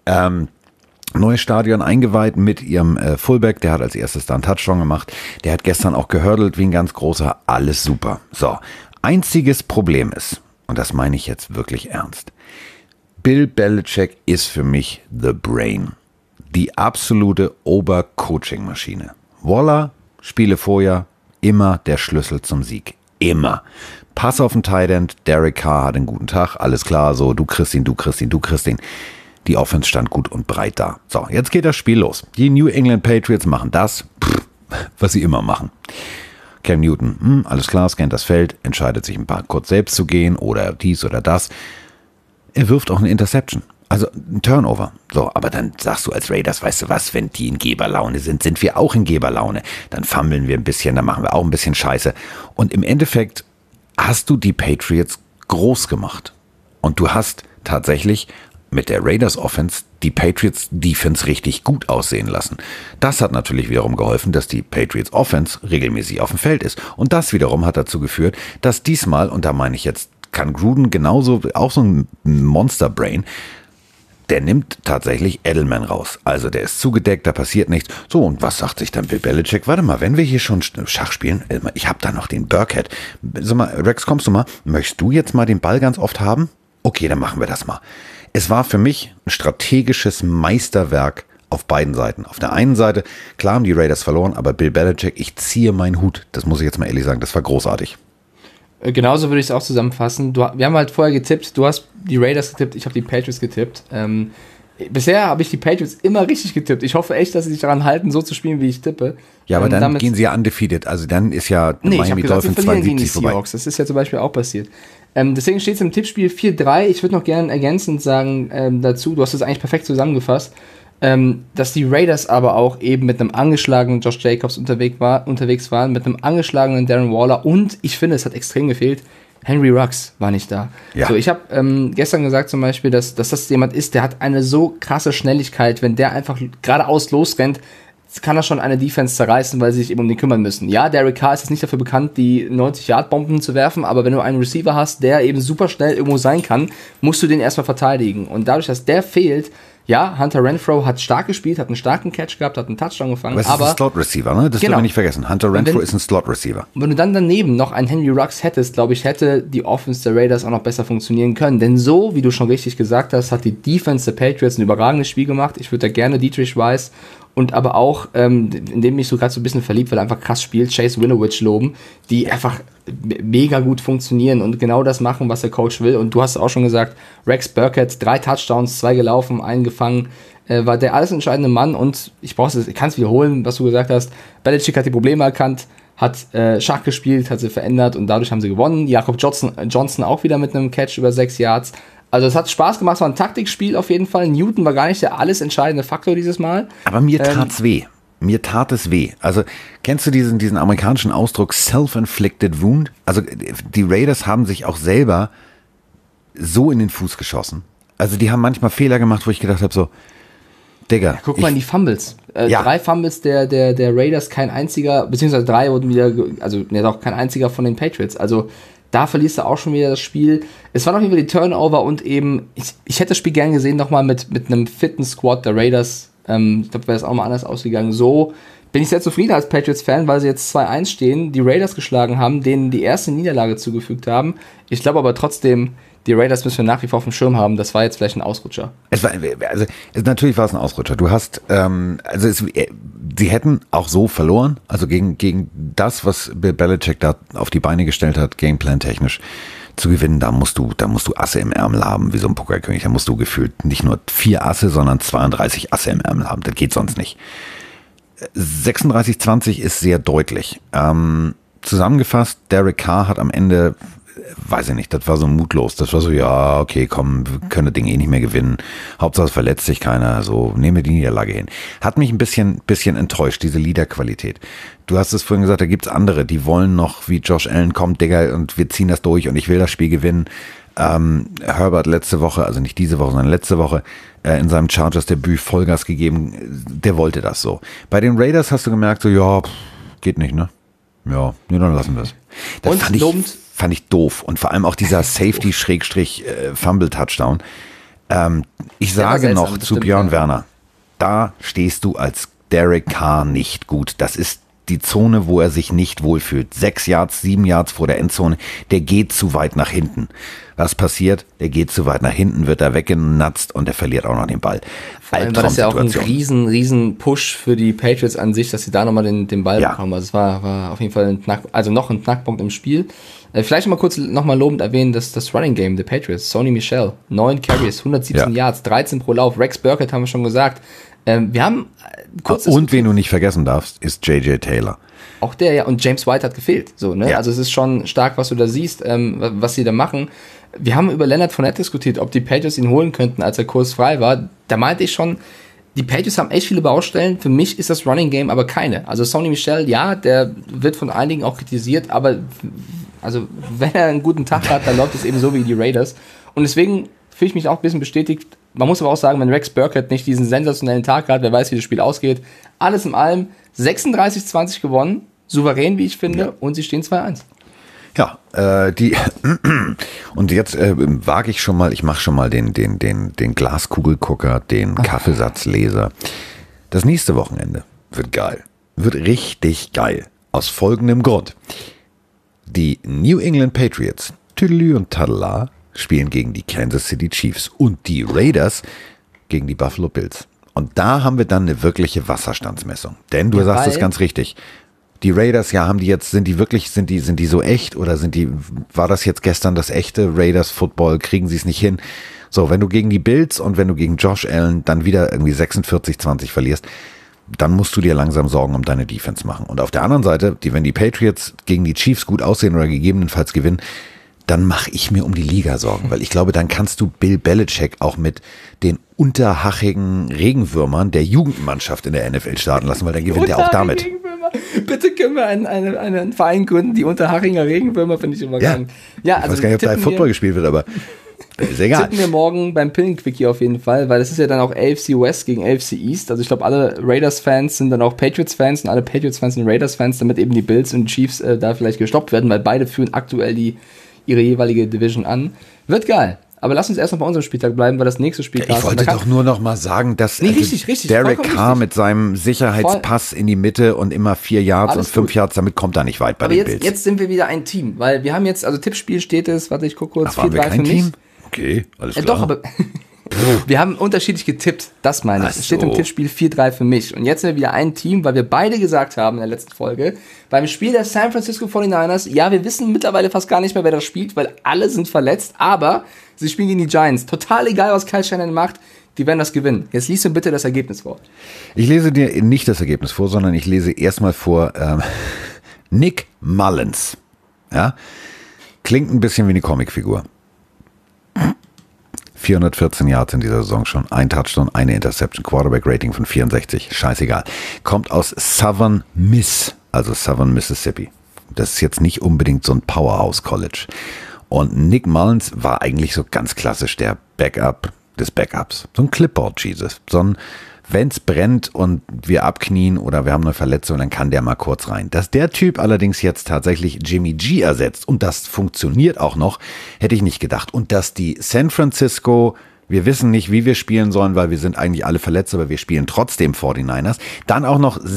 Neues Stadion eingeweiht mit ihrem Fullback, der hat als erstes da einen Touchdown gemacht. Der hat gestern auch gehördelt wie ein ganz großer, alles super. So, einziges Problem ist, und das meine ich jetzt wirklich ernst, Bill Belichick ist für mich the brain. Die absolute Obercoaching-Maschine. Voila, Spiele vorher, immer der Schlüssel zum Sieg. Immer. Pass auf den Tight End, Derek Carr hat einen guten Tag, alles klar, so, du kriegst ihn. Die Offense stand gut und breit da. So, jetzt geht das Spiel los. Die New England Patriots machen das, was sie immer machen. Cam Newton, alles klar, scannt das Feld, entscheidet sich ein paar kurz selbst zu gehen oder dies oder das. Er wirft auch eine Interception. Also ein Turnover. So, aber dann sagst du als Raiders, weißt du was, wenn die in Geberlaune sind wir auch in Geberlaune. Dann fummeln wir ein bisschen, dann machen wir auch ein bisschen Scheiße. Und im Endeffekt hast du die Patriots groß gemacht. Und du hast tatsächlich mit der Raiders Offense die Patriots Defense richtig gut aussehen lassen. Das hat natürlich wiederum geholfen, dass die Patriots Offense regelmäßig auf dem Feld ist. Und das wiederum hat dazu geführt, dass diesmal, und da meine ich jetzt, kann Gruden genauso, auch so ein Monster-Brain, der nimmt tatsächlich Edelman raus. Also der ist zugedeckt, da passiert nichts. So, und was sagt sich dann Bill Belichick? Warte mal, wenn wir hier schon Schach spielen, ich habe da noch den Burkhead. Sag mal, Rex, kommst du mal? Möchtest du jetzt mal den Ball ganz oft haben? Okay, dann machen wir das mal. Es war für mich ein strategisches Meisterwerk auf beiden Seiten. Auf der einen Seite, klar haben die Raiders verloren, aber Bill Belichick, ich ziehe meinen Hut. Das muss ich jetzt mal ehrlich sagen, das war großartig. Genauso würde ich es auch zusammenfassen. Wir haben halt vorher getippt, du hast die Raiders getippt, ich habe die Patriots getippt. Bisher habe ich die Patriots immer richtig getippt. Ich hoffe echt, dass sie sich daran halten, so zu spielen, wie ich tippe. Ja, aber dann gehen sie ja undefeated. Also dann ist ja Miami Dolphins 72 vorbei. Das ist ja zum Beispiel auch passiert. Deswegen steht es im Tippspiel 4-3. Ich würde noch gerne ergänzend sagen dazu, du hast es eigentlich perfekt zusammengefasst, dass die Raiders aber auch eben mit einem angeschlagenen Josh Jacobs unterwegs waren, mit einem angeschlagenen Darren Waller und ich finde, es hat extrem gefehlt, Henry Ruggs war nicht da. Ja. So, ich habe gestern gesagt zum Beispiel, dass das jemand ist, der hat eine so krasse Schnelligkeit, wenn der einfach geradeaus losrennt, kann er schon eine Defense zerreißen, weil sie sich eben um den kümmern müssen. Ja, Derek Carr ist jetzt nicht dafür bekannt, die 90-Yard-Bomben zu werfen, aber wenn du einen Receiver hast, der eben super schnell irgendwo sein kann, musst du den erstmal verteidigen. Und dadurch, dass der fehlt, ja, Hunter Renfrow hat stark gespielt, hat einen starken Catch gehabt, hat einen Touchdown gefangen. Aber es ist ein Slot-Receiver, ne? Das dürfen wir nicht vergessen. Hunter Renfrow ist ein Slot-Receiver. Und wenn du dann daneben noch einen Henry Ruggs hättest, glaube ich, hätte die Offense der Raiders auch noch besser funktionieren können. Denn so, wie du schon richtig gesagt hast, hat die Defense der Patriots ein überragendes Spiel gemacht. Ich würde da gerne Dietrich Wise und aber auch, in dem mich so gerade so ein bisschen verliebt, weil er einfach krass spielt, Chase Winovich loben, die einfach mega gut funktionieren und genau das machen, was der Coach will. Und du hast auch schon gesagt, Rex Burkhead, 3 Touchdowns, 2 gelaufen, 1 gefangen, war der alles entscheidende Mann. Und ich kann es wiederholen, was du gesagt hast. Belichick hat die Probleme erkannt, hat Schach gespielt, hat sie verändert und dadurch haben sie gewonnen. Jakob Johnson auch wieder mit einem Catch über 6 Yards. Also es hat Spaß gemacht, es war ein Taktikspiel auf jeden Fall. Newton war gar nicht der alles entscheidende Faktor dieses Mal. Aber mir tat's weh. Mir tat es weh. Also kennst du diesen amerikanischen Ausdruck Self-Inflicted Wound? Also die Raiders haben sich auch selber so in den Fuß geschossen. Also die haben manchmal Fehler gemacht, wo ich gedacht habe so, Digga. Guck mal in die Fumbles. 3 Fumbles der Raiders, kein einziger, beziehungsweise 3 wurden wieder, kein einziger von den Patriots. Also da verlierst du auch schon wieder das Spiel. Es waren auf jeden Fall die Turnover und eben, ich hätte das Spiel gern gesehen, nochmal mit einem fitten Squad der Raiders. Ich glaube, wäre es auch mal anders ausgegangen. So bin ich sehr zufrieden als Patriots-Fan, weil sie jetzt 2-1 stehen, die Raiders geschlagen haben, denen die erste Niederlage zugefügt haben. Ich glaube aber trotzdem, die Raiders müssen wir nach wie vor auf dem Schirm haben. Das war jetzt vielleicht ein Ausrutscher. Natürlich war es ein Ausrutscher. Du hast, sie hätten auch so verloren, also gegen das, was Bill Belichick da auf die Beine gestellt hat, Gameplan-technisch zu gewinnen, da musst du Asse im Ärmel haben, wie so ein Pokerkönig. Da musst du gefühlt nicht nur 4 Asse, sondern 32 Asse im Ärmel haben. Das geht sonst nicht. 36-20 ist sehr deutlich. Zusammengefasst, Derek Carr hat am Ende, weiß ich nicht, das war so mutlos. Das war so, ja, okay, komm, wir können das Ding eh nicht mehr gewinnen. Hauptsache es verletzt sich keiner, so, nehmen wir die Niederlage hin. Hat mich ein bisschen enttäuscht, diese Leaderqualität. Du hast es vorhin gesagt, da gibt's andere, die wollen noch, wie Josh Allen, kommt, Digga, und wir ziehen das durch und ich will das Spiel gewinnen. Herbert letzte Woche, also nicht diese Woche, sondern letzte Woche, in seinem Chargers-Debüt Vollgas gegeben, der wollte das so. Bei den Raiders hast du gemerkt, so, ja, geht nicht, ne? Ja, dann lassen wir es. Das fand ich doof. Und vor allem auch dieser Safety-Fumble-Touchdown. Ich sage noch zu Björn Werner, da stehst du als Derek Carr nicht gut. Das ist die Zone, wo er sich nicht wohlfühlt. 6 Yards, 7 Yards vor der Endzone. Der geht zu weit nach hinten. Was passiert? Der geht zu weit nach hinten, wird da weggenatzt und der verliert auch noch den Ball. Vor allem war das ja auch ein riesen Push für die Patriots an sich, dass sie da nochmal den Ball bekommen. Also es war auf jeden Fall noch ein Knackpunkt im Spiel. Vielleicht mal kurz nochmal lobend erwähnen, dass das Running Game der Patriots, Sony Michel, 9 Carries, 117 Yards, 13 pro Lauf, Rex Burkhead haben wir schon gesagt. Wir haben kurz und wen du nicht vergessen darfst, ist J.J. Taylor. Auch der, ja, und James White hat gefehlt. So, ne? Ja. Also es ist schon stark, was du da siehst, was sie da machen. Wir haben über Leonard Fournette diskutiert, ob die Patriots ihn holen könnten, als er kursfrei war. Da meinte ich schon, die Patriots haben echt viele Baustellen. Für mich ist das Running Game aber keine. Also Sony Michel, ja, der wird von einigen auch kritisiert, aber also wenn er einen guten Tag hat, dann läuft es eben so wie die Raiders. Und deswegen fühle ich mich auch ein bisschen bestätigt. Man muss aber auch sagen, wenn Rex Burkhead nicht diesen sensationellen Tag hat, wer weiß, wie das Spiel ausgeht. Alles in allem 36-20 gewonnen, souverän, wie ich finde, und sie stehen 2-1. Ja, und jetzt wage ich schon mal, ich mache schon mal den Glaskugelgucker, den Kaffeesatzleser. Das nächste Wochenende wird geil. Wird richtig geil. Aus folgendem Grund. Die New England Patriots, Tüdelü und Tadala, spielen gegen die Kansas City Chiefs und die Raiders gegen die Buffalo Bills. Und da haben wir dann eine wirkliche Wasserstandsmessung. Denn du sagst es ganz richtig. Die Raiders, ja, sind die so echt oder war das jetzt gestern das echte Raiders Football, kriegen sie es nicht hin? So, wenn du gegen die Bills und wenn du gegen Josh Allen dann wieder irgendwie 46-20 verlierst, dann musst du dir langsam Sorgen um deine Defense machen. Und auf der anderen Seite, wenn die Patriots gegen die Chiefs gut aussehen oder gegebenenfalls gewinnen, dann mache ich mir um die Liga Sorgen, weil ich glaube, dann kannst du Bill Belichick auch mit den unterhachigen Regenwürmern der Jugendmannschaft in der NFL starten lassen, weil dann gewinnt er auch damit. Bitte können wir einen Verein gründen, die Unterhachinger Regenwürmer, finde ich immer geil. Ja, also ich weiß gar nicht, ob da Football gespielt wird, aber Ist egal. Tippen wir morgen beim Pillenquickie auf jeden Fall, weil es ist ja dann auch AFC West gegen AFC East. Also ich glaube, alle Raiders-Fans sind dann auch Patriots-Fans und alle Patriots-Fans sind Raiders-Fans, damit eben die Bills und die Chiefs da vielleicht gestoppt werden, weil beide führen aktuell ihre jeweilige Division an. Wird geil. Aber lass uns erst noch bei unserem Spieltag bleiben, weil das nächste Spieltag... Ich wollte doch nur noch mal sagen, dass richtig, Derek Carr mit seinem Sicherheitspass in die Mitte und immer 4 Yards alles und 5 Yards, damit kommt er nicht weit bei den Bills. Jetzt sind wir wieder ein Team, weil wir haben jetzt, also Tippspiel steht es, warte, ich gucke kurz, 4-3 für mich. Team? Okay, alles klar. Doch, aber wir haben unterschiedlich getippt, das meine ich. Es steht im Tippspiel 4-3 für mich. Und jetzt sind wir wieder ein Team, weil wir beide gesagt haben in der letzten Folge, beim Spiel der San Francisco 49ers, ja, wir wissen mittlerweile fast gar nicht mehr, wer das spielt, weil alle sind verletzt, aber sie spielen gegen die Giants. Total egal, was Kyle Shanahan macht, die werden das gewinnen. Jetzt liest du bitte das Ergebnis vor. Ich lese dir nicht das Ergebnis vor, sondern ich lese erstmal vor Nick Mullins. Ja? Klingt ein bisschen wie eine Comicfigur. 414 Yards in dieser Saison schon, 1 Touchdown, 1 Interception, Quarterback-Rating von 64, scheißegal. Kommt aus Southern Miss, also Southern Mississippi. Das ist jetzt nicht unbedingt so ein Powerhouse-College. Und Nick Mullins war eigentlich so ganz klassisch der Backup des Backups. So ein Clipboard-Jesus. So ein, wenn's brennt und wir abknien oder wir haben eine Verletzung, dann kann der mal kurz rein. Dass der Typ allerdings jetzt tatsächlich Jimmy G ersetzt und das funktioniert auch noch, hätte ich nicht gedacht. Und dass die San Francisco, wir wissen nicht, wie wir spielen sollen, weil wir sind eigentlich alle verletzt, aber wir spielen trotzdem 49ers, dann auch noch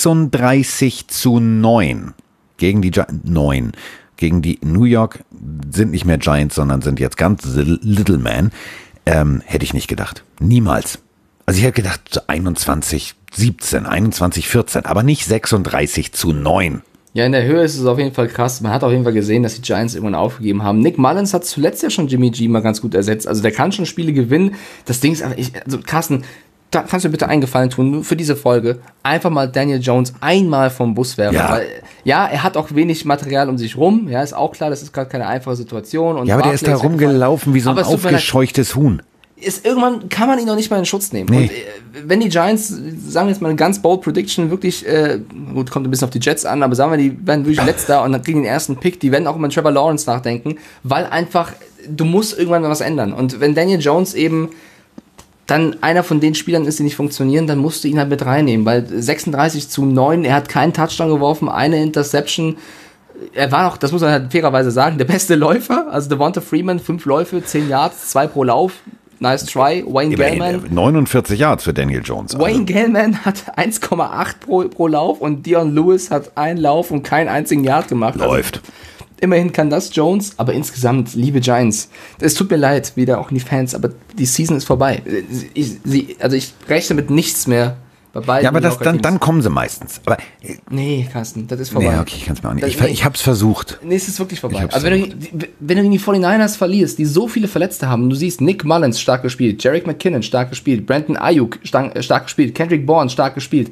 36-9 gegen die gegen die New York, sind nicht mehr Giants, sondern sind jetzt ganz Little Man, hätte ich nicht gedacht. Niemals. Also ich hätte gedacht 21-17, 21-14, aber nicht 36-9. Ja, in der Höhe ist es auf jeden Fall krass. Man hat auf jeden Fall gesehen, dass die Giants irgendwann aufgegeben haben. Nick Mullins hat zuletzt ja schon Jimmy G mal ganz gut ersetzt. Also der kann schon Spiele gewinnen. Das Ding ist aber, also Carsten, da kannst du mir bitte einen Gefallen tun, nur für diese Folge, einfach mal Daniel Jones einmal vom Bus werfen. Ja. Weil, ja, er hat auch wenig Material um sich rum. Ja, ist auch klar, das ist gerade keine einfache Situation. Und ja, aber der ist da rumgelaufen wie so ein aufgescheuchtes Huhn. Irgendwann kann man ihn noch nicht mal in Schutz nehmen. Nee. Und wenn die Giants, sagen wir jetzt mal eine ganz bold Prediction, wirklich, gut, kommt ein bisschen auf die Jets an, aber sagen wir, die werden wirklich letzter und dann kriegen den ersten Pick, die werden auch über Trevor Lawrence nachdenken, weil einfach, du musst irgendwann mal was ändern. Und wenn Daniel Jones eben dann einer von den Spielern ist, die nicht funktionieren, dann musst du ihn halt mit reinnehmen, weil 36-9, er hat keinen Touchdown geworfen, eine Interception. Er war auch, das muss man halt fairerweise sagen, der beste Läufer, also Devonta Freeman, 5 Läufe, 10 Yards, 2 pro Lauf. Nice try. Wayne Gellman. 49 Yards für Daniel Jones. Wayne Gellman hat 1,8 pro Lauf und Dion Lewis hat einen Lauf und keinen einzigen Yard gemacht. Läuft. Also, immerhin kann das Jones, aber insgesamt, liebe Giants, es tut mir leid, wieder auch in die Fans, aber die Season ist vorbei. Ich rechne mit nichts mehr. Bei beiden, ja, aber dann kommen sie meistens. Aber, nee, Carsten, das ist vorbei. Nee, okay, ich kann es mir auch nicht. Ich hab's versucht. Nee, es ist wirklich vorbei. Also wenn du gegen die 49ers verlierst, die so viele Verletzte haben, du siehst Nick Mullins stark gespielt, Jerick McKinnon stark gespielt, Brandon Ayuk stark gespielt, Kendrick Bourne stark gespielt.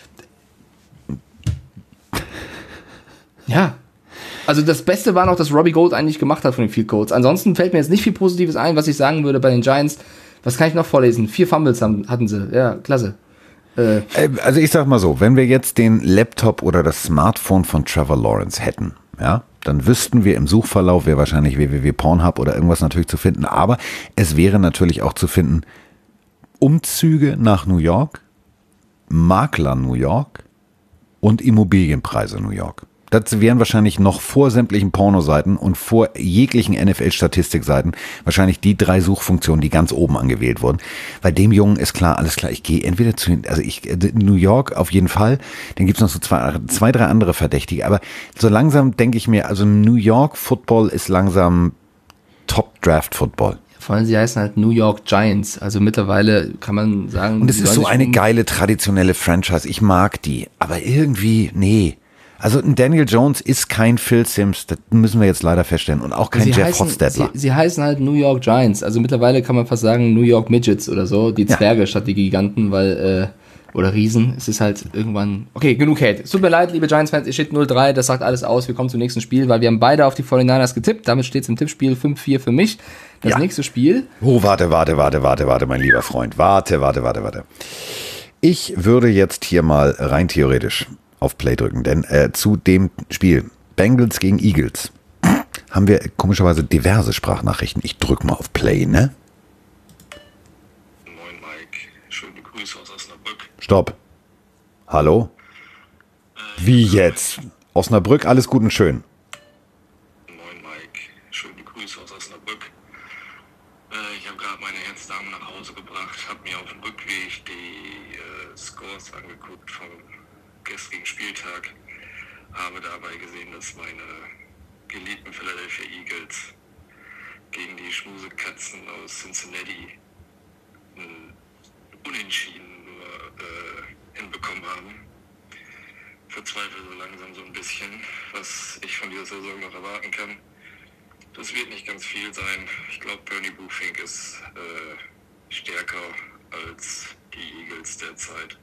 Ja. Also das Beste war noch, dass Robbie Gould eigentlich gemacht hat von den Field Goals. Ansonsten fällt mir jetzt nicht viel Positives ein, was ich sagen würde bei den Giants. Was kann ich noch vorlesen? 4 Fumbles hatten sie. Ja, klasse. Also ich sag mal so, wenn wir jetzt den Laptop oder das Smartphone von Trevor Lawrence hätten, ja, dann wüssten wir im Suchverlauf, wäre wahrscheinlich www.pornhub oder irgendwas natürlich zu finden, aber es wäre natürlich auch zu finden, Umzüge nach New York, Makler New York und Immobilienpreise New York. Das wären wahrscheinlich noch vor sämtlichen Pornoseiten und vor jeglichen NFL-Statistikseiten wahrscheinlich die 3 Suchfunktionen, die ganz oben angewählt wurden. Bei dem Jungen ist klar, alles klar, ich gehe entweder New York auf jeden Fall, dann gibt es noch so 2, 3 andere Verdächtige, aber so langsam denke ich mir, also New York Football ist langsam Top-Draft-Football. Vor allem, sie heißen halt New York Giants, also mittlerweile kann man sagen... Und es ist so eine geile, traditionelle Franchise, ich mag die, aber irgendwie, nee... Also ein Daniel Jones ist kein Phil Simms, das müssen wir jetzt leider feststellen. Und auch kein Jeff Hostetler. Sie heißen halt New York Giants. Also mittlerweile kann man fast sagen New York Midgets oder so. Die Zwerge statt die Giganten, weil, oder Riesen. Es ist halt irgendwann... Okay, genug Hate. Es tut mir leid, liebe Giants-Fans, ihr steht 0-3, das sagt alles aus. Wir kommen zum nächsten Spiel, weil wir haben beide auf die 49ers getippt. Damit steht es im Tippspiel 5-4 für mich. Das nächste Spiel... Oh, warte, mein lieber Freund. Warte. Ich würde jetzt hier mal rein theoretisch auf Play drücken, denn zu dem Spiel Bengals gegen Eagles haben wir komischerweise diverse Sprachnachrichten. Ich drück mal auf Play, ne? Moin Mike, schöne Grüße aus Osnabrück. Stopp. Hallo? Wie jetzt? Osnabrück, alles gut und schön. Moin Mike, schöne Grüße aus Osnabrück. Ich habe gerade meine Herzdame nach Hause gebracht, habe mir auf dem Rückweg die Scores angeguckt vom gestrigen Spieltag. Habe dabei gesehen, dass meine geliebten Philadelphia Eagles gegen die Schmusekatzen aus Cincinnati Unentschieden nur hinbekommen haben. Verzweifle so langsam so ein bisschen, was ich von dieser Saison noch erwarten kann. Das wird nicht ganz viel sein. Ich glaube, Bernie Buchfink ist stärker als die Eagles derzeit.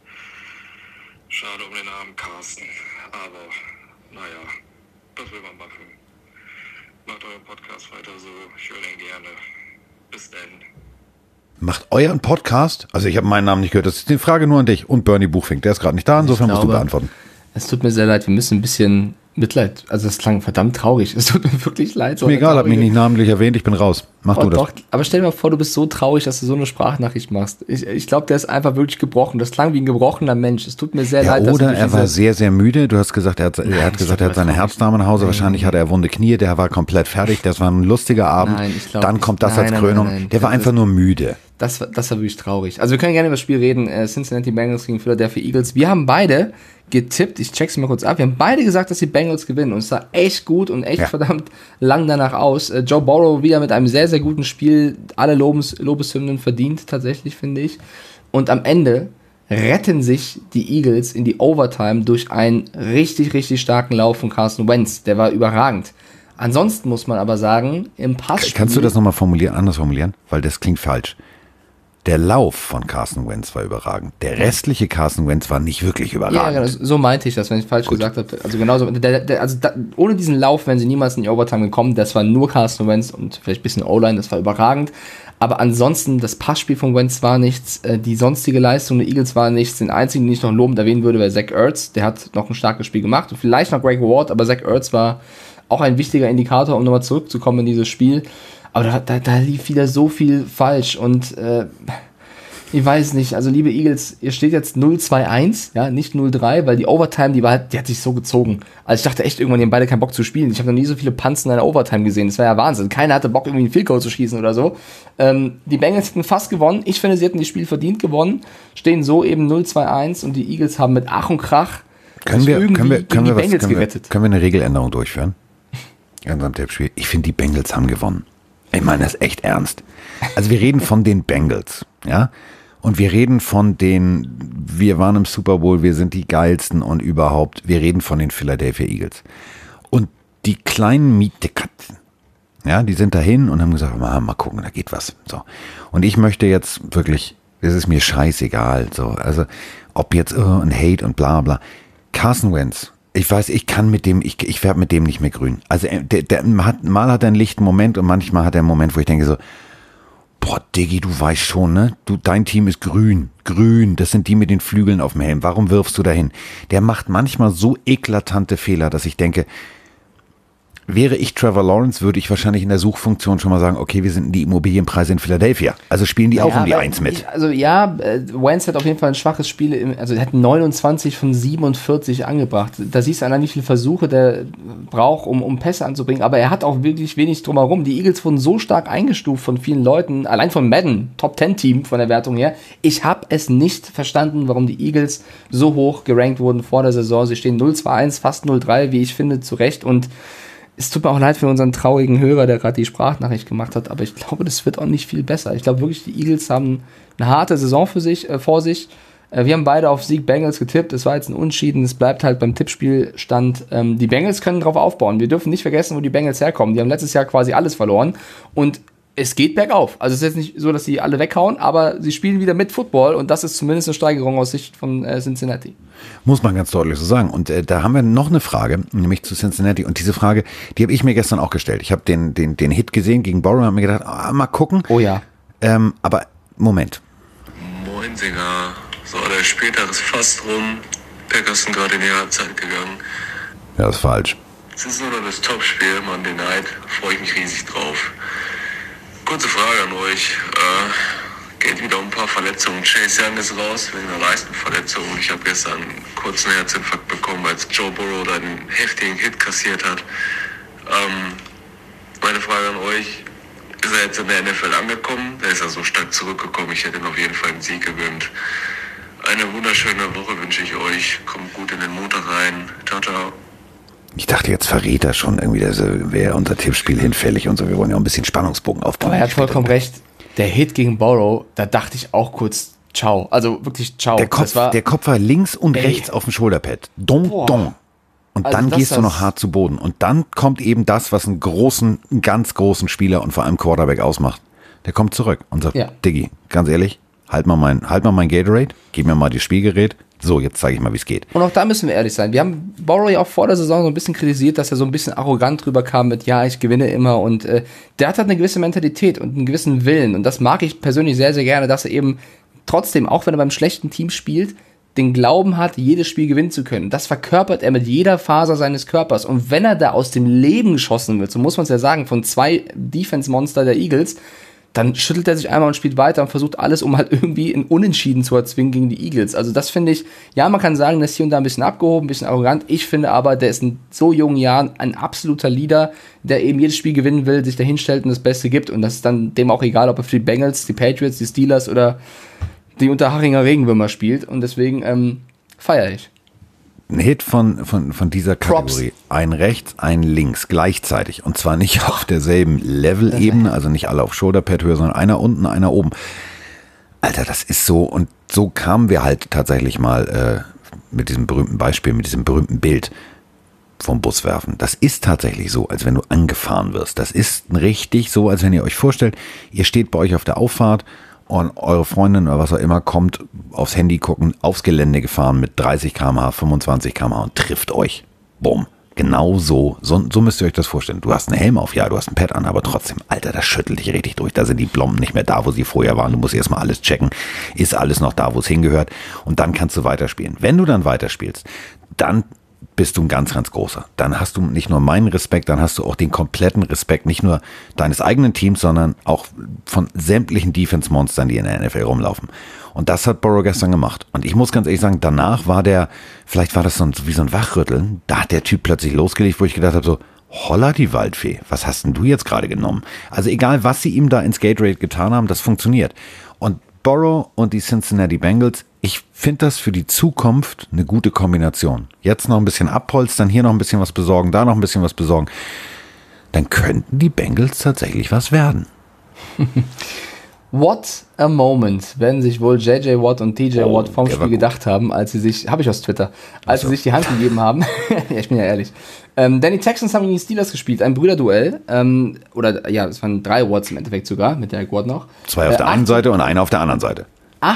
Schade um den armen Carsten, aber naja, was will man machen? Macht euren Podcast weiter so, ich höre den gerne. Bis dann. Macht euren Podcast? Also ich habe meinen Namen nicht gehört, das ist die Frage nur an dich und Bernie Buchfink, der ist gerade nicht da, insofern musst du beantworten. Es tut mir sehr leid, wir müssen ein bisschen Mitleid, also das klang verdammt traurig, es tut mir wirklich leid. Ist mir egal, hab mich nicht namentlich erwähnt, ich bin raus. Mach du das. Doch, aber stell dir mal vor, du bist so traurig, dass du so eine Sprachnachricht machst. Ich glaube, der ist einfach wirklich gebrochen. Das klang wie ein gebrochener Mensch. Es tut mir sehr leid. Oder er war sehr, sehr müde. Du hast gesagt, er hat seine Herzdame nach Hause. Wahrscheinlich hatte er wunde Knie. Der war komplett fertig. Das war ein lustiger Abend. Dann kommt das als Krönung. Der war einfach nur müde. Das war wirklich traurig. Also wir können gerne über das Spiel reden. Cincinnati Bengals gegen Philadelphia Eagles. Wir haben beide getippt, ich check's mal kurz ab, wir haben beide gesagt, dass die Bengals gewinnen und es sah echt gut und echt verdammt lang danach aus. Joe Burrow wieder mit einem sehr, sehr guten Spiel, alle Lobeshymnen verdient tatsächlich, finde ich. Und am Ende retten sich die Eagles in die Overtime durch einen richtig, richtig starken Lauf von Carson Wentz. Der war überragend. Ansonsten muss man aber sagen, im Passspiel... Kannst du das nochmal anders formulieren? Weil das klingt falsch. Der Lauf von Carson Wentz war überragend. Der restliche Carson Wentz war nicht wirklich überragend. Ja, genau, so meinte ich das, wenn ich falsch gesagt habe. Also genauso, ohne diesen Lauf wären sie niemals in die Overtime gekommen. Das war nur Carson Wentz und vielleicht ein bisschen O-Line, das war überragend. Aber ansonsten, das Passspiel von Wentz war nichts, die sonstige Leistung der Eagles war nichts. Den einzigen, den ich noch lobend erwähnen würde, wäre Zach Ertz. Der hat noch ein starkes Spiel gemacht. Und vielleicht noch Greg Ward, aber Zach Ertz war auch ein wichtiger Indikator, um nochmal zurückzukommen in dieses Spiel. Aber da lief wieder so viel falsch und ich weiß nicht, also liebe Eagles, ihr steht jetzt 0-2-1, ja, nicht 0-3, weil die Overtime, die hat sich so gezogen. Also ich dachte echt irgendwann, die haben beide keinen Bock zu spielen. Ich habe noch nie so viele Punts in einer Overtime gesehen, das war ja Wahnsinn. Keiner hatte Bock, irgendwie einen Field Goal zu schießen oder so. Die Bengals hätten fast gewonnen, ich finde, sie hätten das Spiel verdient gewonnen, stehen so eben 0-2-1 und die Eagles haben mit Ach und Krach können wir gerettet. Können wir eine Regeländerung durchführen? In unserem Tippspiel. Ich finde, die Bengals haben gewonnen. Ich meine das echt ernst. Also wir reden von den Bengals, ja? Und wir reden von wir waren im Super Bowl, wir sind die geilsten und überhaupt, wir reden von den Philadelphia Eagles. Und die kleinen Mietekatzen, ja, die sind dahin und haben gesagt, mal gucken, da geht was. So. Und ich möchte jetzt wirklich, es ist mir scheißegal, so, also, ob jetzt ein Hate und bla bla. Carson Wentz, ich weiß, ich werde mit dem nicht mehr grün. Also, mal hat er einen lichten Moment und manchmal hat er einen Moment, wo ich denke so, boah, Diggi, du weißt schon, ne? Dein Team ist grün. Grün, das sind die mit den Flügeln auf dem Helm. Warum wirfst du dahin? Der macht manchmal so eklatante Fehler, dass ich denke, wäre ich Trevor Lawrence, würde ich wahrscheinlich in der Suchfunktion schon mal sagen, okay, wir sind die Immobilienpreise in Philadelphia. Also spielen die auch um die 1 mit. Wentz hat auf jeden Fall ein schwaches Spiel, er hat 29 von 47 angebracht. Da siehst du allein, wie viele Versuche der braucht, um Pässe anzubringen. Aber er hat auch wirklich wenig drumherum. Die Eagles wurden so stark eingestuft von vielen Leuten, allein von Madden, Top-10-Team von der Wertung her. Ich habe es nicht verstanden, warum die Eagles so hoch gerankt wurden vor der Saison. Sie stehen 0-2-1, fast 0-3, wie ich finde, zu Recht. Und es tut mir auch leid für unseren traurigen Hörer, der gerade die Sprachnachricht gemacht hat, aber ich glaube, das wird auch nicht viel besser. Ich glaube wirklich, die Eagles haben eine harte Saison vor sich. Wir haben beide auf Sieg Bengals getippt. Es war jetzt ein Unentschieden. Es bleibt halt beim Tippspielstand. Die Bengals können drauf aufbauen. Wir dürfen nicht vergessen, wo die Bengals herkommen. Die haben letztes Jahr quasi alles verloren und es geht bergauf. Also es ist jetzt nicht so, dass sie alle weghauen, aber sie spielen wieder mit Football und das ist zumindest eine Steigerung aus Sicht von Cincinnati. Muss man ganz deutlich so sagen. Und da haben wir noch eine Frage, nämlich zu Cincinnati. Und diese Frage, die habe ich mir gestern auch gestellt. Ich habe den Hit gesehen gegen Burrow und habe mir gedacht, mal gucken. Oh ja. Aber Moment. Moin Singer. So, der Spieltag ist fast rum. Packers sind gerade in die Halbzeit gegangen. Ja, das ist falsch. Es ist nur noch das Topspiel, Monday Night. Freue ich mich riesig drauf. Kurze Frage an euch. Geht wieder um ein paar Verletzungen. Chase Young ist raus wegen einer Leistenverletzung. Ich habe gestern einen kurzen Herzinfarkt bekommen, als Joe Burrow da einen heftigen Hit kassiert hat. Meine Frage an euch. Ist er jetzt in der NFL angekommen? Der ist ja so stark zurückgekommen. Ich hätte ihm auf jeden Fall einen Sieg gewünscht. Eine wunderschöne Woche wünsche ich euch. Kommt gut in den Montag rein. Ciao, ciao. Ich dachte, jetzt verrät er schon irgendwie, das wäre unser Tippspiel hinfällig und so. Wir wollen ja auch ein bisschen Spannungsbogen aufbauen. Aber er hat vollkommen recht. Der Hit gegen Burrow, da dachte ich auch kurz, ciao. Also wirklich ciao. Der Kopf war links und rechts auf dem Schulterpad. Don. Und also dann gehst du noch hart zu Boden. Und dann kommt eben das, was einen ganz großen Spieler und vor allem Quarterback ausmacht. Der kommt zurück und sagt, Diggi, ganz ehrlich, halt mal mein Gatorade, gib mir mal das Spielgerät. So, jetzt zeige ich mal, wie es geht. Und auch da müssen wir ehrlich sein. Wir haben Burrow ja auch vor der Saison so ein bisschen kritisiert, dass er so ein bisschen arrogant rüberkam mit, ja, ich gewinne immer. Und der hat halt eine gewisse Mentalität und einen gewissen Willen. Und das mag ich persönlich sehr, sehr gerne, dass er eben trotzdem, auch wenn er beim schlechten Team spielt, den Glauben hat, jedes Spiel gewinnen zu können. Das verkörpert er mit jeder Faser seines Körpers. Und wenn er da aus dem Leben geschossen wird, so muss man es ja sagen, von 2 Defense-Monster der Eagles, dann schüttelt er sich einmal und spielt weiter und versucht alles, um halt irgendwie ein Unentschieden zu erzwingen gegen die Eagles. Also das finde ich, ja, man kann sagen, der ist hier und da ein bisschen abgehoben, ein bisschen arrogant. Ich finde aber, der ist in so jungen Jahren ein absoluter Leader, der eben jedes Spiel gewinnen will, sich dahin stellt und das Beste gibt. Und das ist dann dem auch egal, ob er für die Bengals, die Patriots, die Steelers oder die Unterhachinger Regenwürmer spielt. Und deswegen feiere ich. Ein Hit von dieser Kategorie. Props. Ein rechts, ein links, gleichzeitig. Und zwar nicht auf derselben Level-Ebene, also nicht alle auf Shoulderpad-Höhe, sondern einer unten, einer oben. Alter, das ist so. Und so kamen wir halt tatsächlich mal mit diesem berühmten Beispiel, mit diesem berühmten Bild vom Bus werfen. Das ist tatsächlich so, als wenn du angefahren wirst. Das ist richtig so, als wenn ihr euch vorstellt, ihr steht bei euch auf der Auffahrt und eure Freundin oder was auch immer kommt, aufs Handy gucken, aufs Gelände gefahren mit 30 km/h, 25 km/h und trifft euch. Bumm. Genau so müsst ihr euch das vorstellen. Du hast einen Helm auf, ja, du hast ein Pad an, aber trotzdem, Alter, das schüttelt dich richtig durch. Da sind die Blommen nicht mehr da, wo sie vorher waren. Du musst erstmal alles checken. Ist alles noch da, wo es hingehört? Und dann kannst du weiterspielen. Wenn du dann weiterspielst, dann bist du ein ganz, ganz großer. Dann hast du nicht nur meinen Respekt, dann hast du auch den kompletten Respekt, nicht nur deines eigenen Teams, sondern auch von sämtlichen Defense-Monstern, die in der NFL rumlaufen. Und das hat Burrow gestern gemacht. Und ich muss ganz ehrlich sagen, danach vielleicht war das wie so ein Wachrütteln, da hat der Typ plötzlich losgelegt, wo ich gedacht habe, so, holla die Waldfee, was hast denn du jetzt gerade genommen? Also egal, was sie ihm da ins Gatorade getan haben, das funktioniert. Und Burrow und die Cincinnati Bengals, ich finde das für die Zukunft eine gute Kombination. Jetzt noch ein bisschen abholstern, hier noch ein bisschen was besorgen, da noch ein bisschen was besorgen. Dann könnten die Bengals tatsächlich was werden. What a moment, wenn sich wohl J.J. Watt und T.J. Watt vom Spiel gedacht haben, als sie sich, habe ich aus Twitter, als sie sich die Hand gegeben haben. Ja, ich bin ja ehrlich. Denn die Texans haben gegen die Steelers gespielt, ein Brüderduell. Es waren 3 Watts im Endeffekt sogar, mit Derek Watt noch. 2 auf der einen Seite und einer auf der anderen Seite.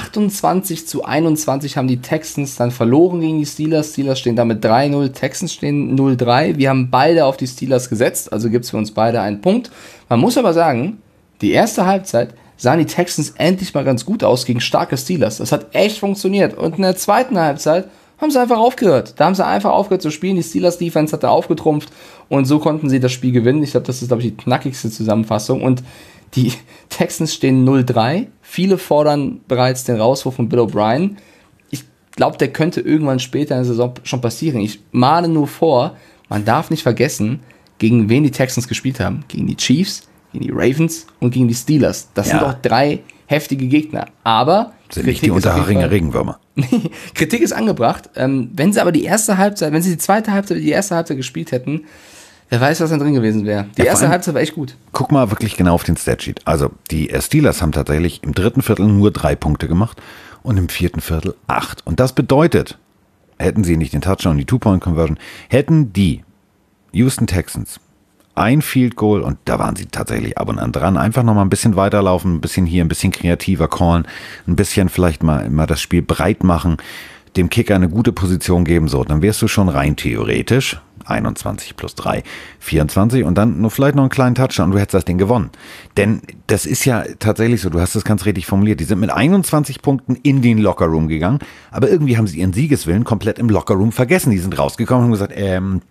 28-21 haben die Texans dann verloren gegen die Steelers. Steelers stehen damit 3-0, Texans stehen 0-3. Wir haben beide auf die Steelers gesetzt, also gibt es für uns beide einen Punkt. Man muss aber sagen, die erste Halbzeit sahen die Texans endlich mal ganz gut aus gegen starke Steelers. Das hat echt funktioniert. Und in der zweiten Halbzeit haben sie einfach aufgehört. Da haben sie einfach aufgehört zu spielen. Die Steelers-Defense hat da aufgetrumpft und so konnten sie das Spiel gewinnen. Ich glaube, das ist, die knackigste Zusammenfassung. Und die Texans stehen 0-3. Viele fordern bereits den Rauswurf von Bill O'Brien. Ich glaube, der könnte irgendwann später in der Saison schon passieren. Ich mahne nur vor, man darf nicht vergessen, gegen wen die Texans gespielt haben. Gegen die Chiefs, gegen die Ravens und gegen die Steelers. Das sind doch 3 heftige Gegner. Aber sind nicht die Unterharinger Regenwürmer. Kritik ist angebracht. Wenn sie aber die erste Halbzeit, wenn sie die zweite Halbzeit, die erste Halbzeit gespielt hätten, wer weiß, was da drin gewesen wäre. Die erste Halbzeit war echt gut. Guck mal wirklich genau auf den Statsheet. Also die Steelers haben tatsächlich im 3. Viertel nur 3 Punkte gemacht und im 4. Viertel 8. Und das bedeutet, hätten sie nicht den Touchdown und die Two-Point-Conversion, hätten die Houston Texans ein Field Goal, und da waren sie tatsächlich ab und an dran, einfach nochmal ein bisschen weiterlaufen, ein bisschen hier, ein bisschen kreativer callen, ein bisschen vielleicht mal das Spiel breit machen, dem Kicker eine gute Position geben, so, dann wärst du schon rein theoretisch 21 plus 3, 24 und dann nur vielleicht noch einen kleinen Touchdown und du hättest das Ding gewonnen. Denn das ist ja tatsächlich so, du hast das ganz richtig formuliert, die sind mit 21 Punkten in den Lockerroom gegangen, aber irgendwie haben sie ihren Siegeswillen komplett im Lockerroom vergessen. Die sind rausgekommen und haben gesagt,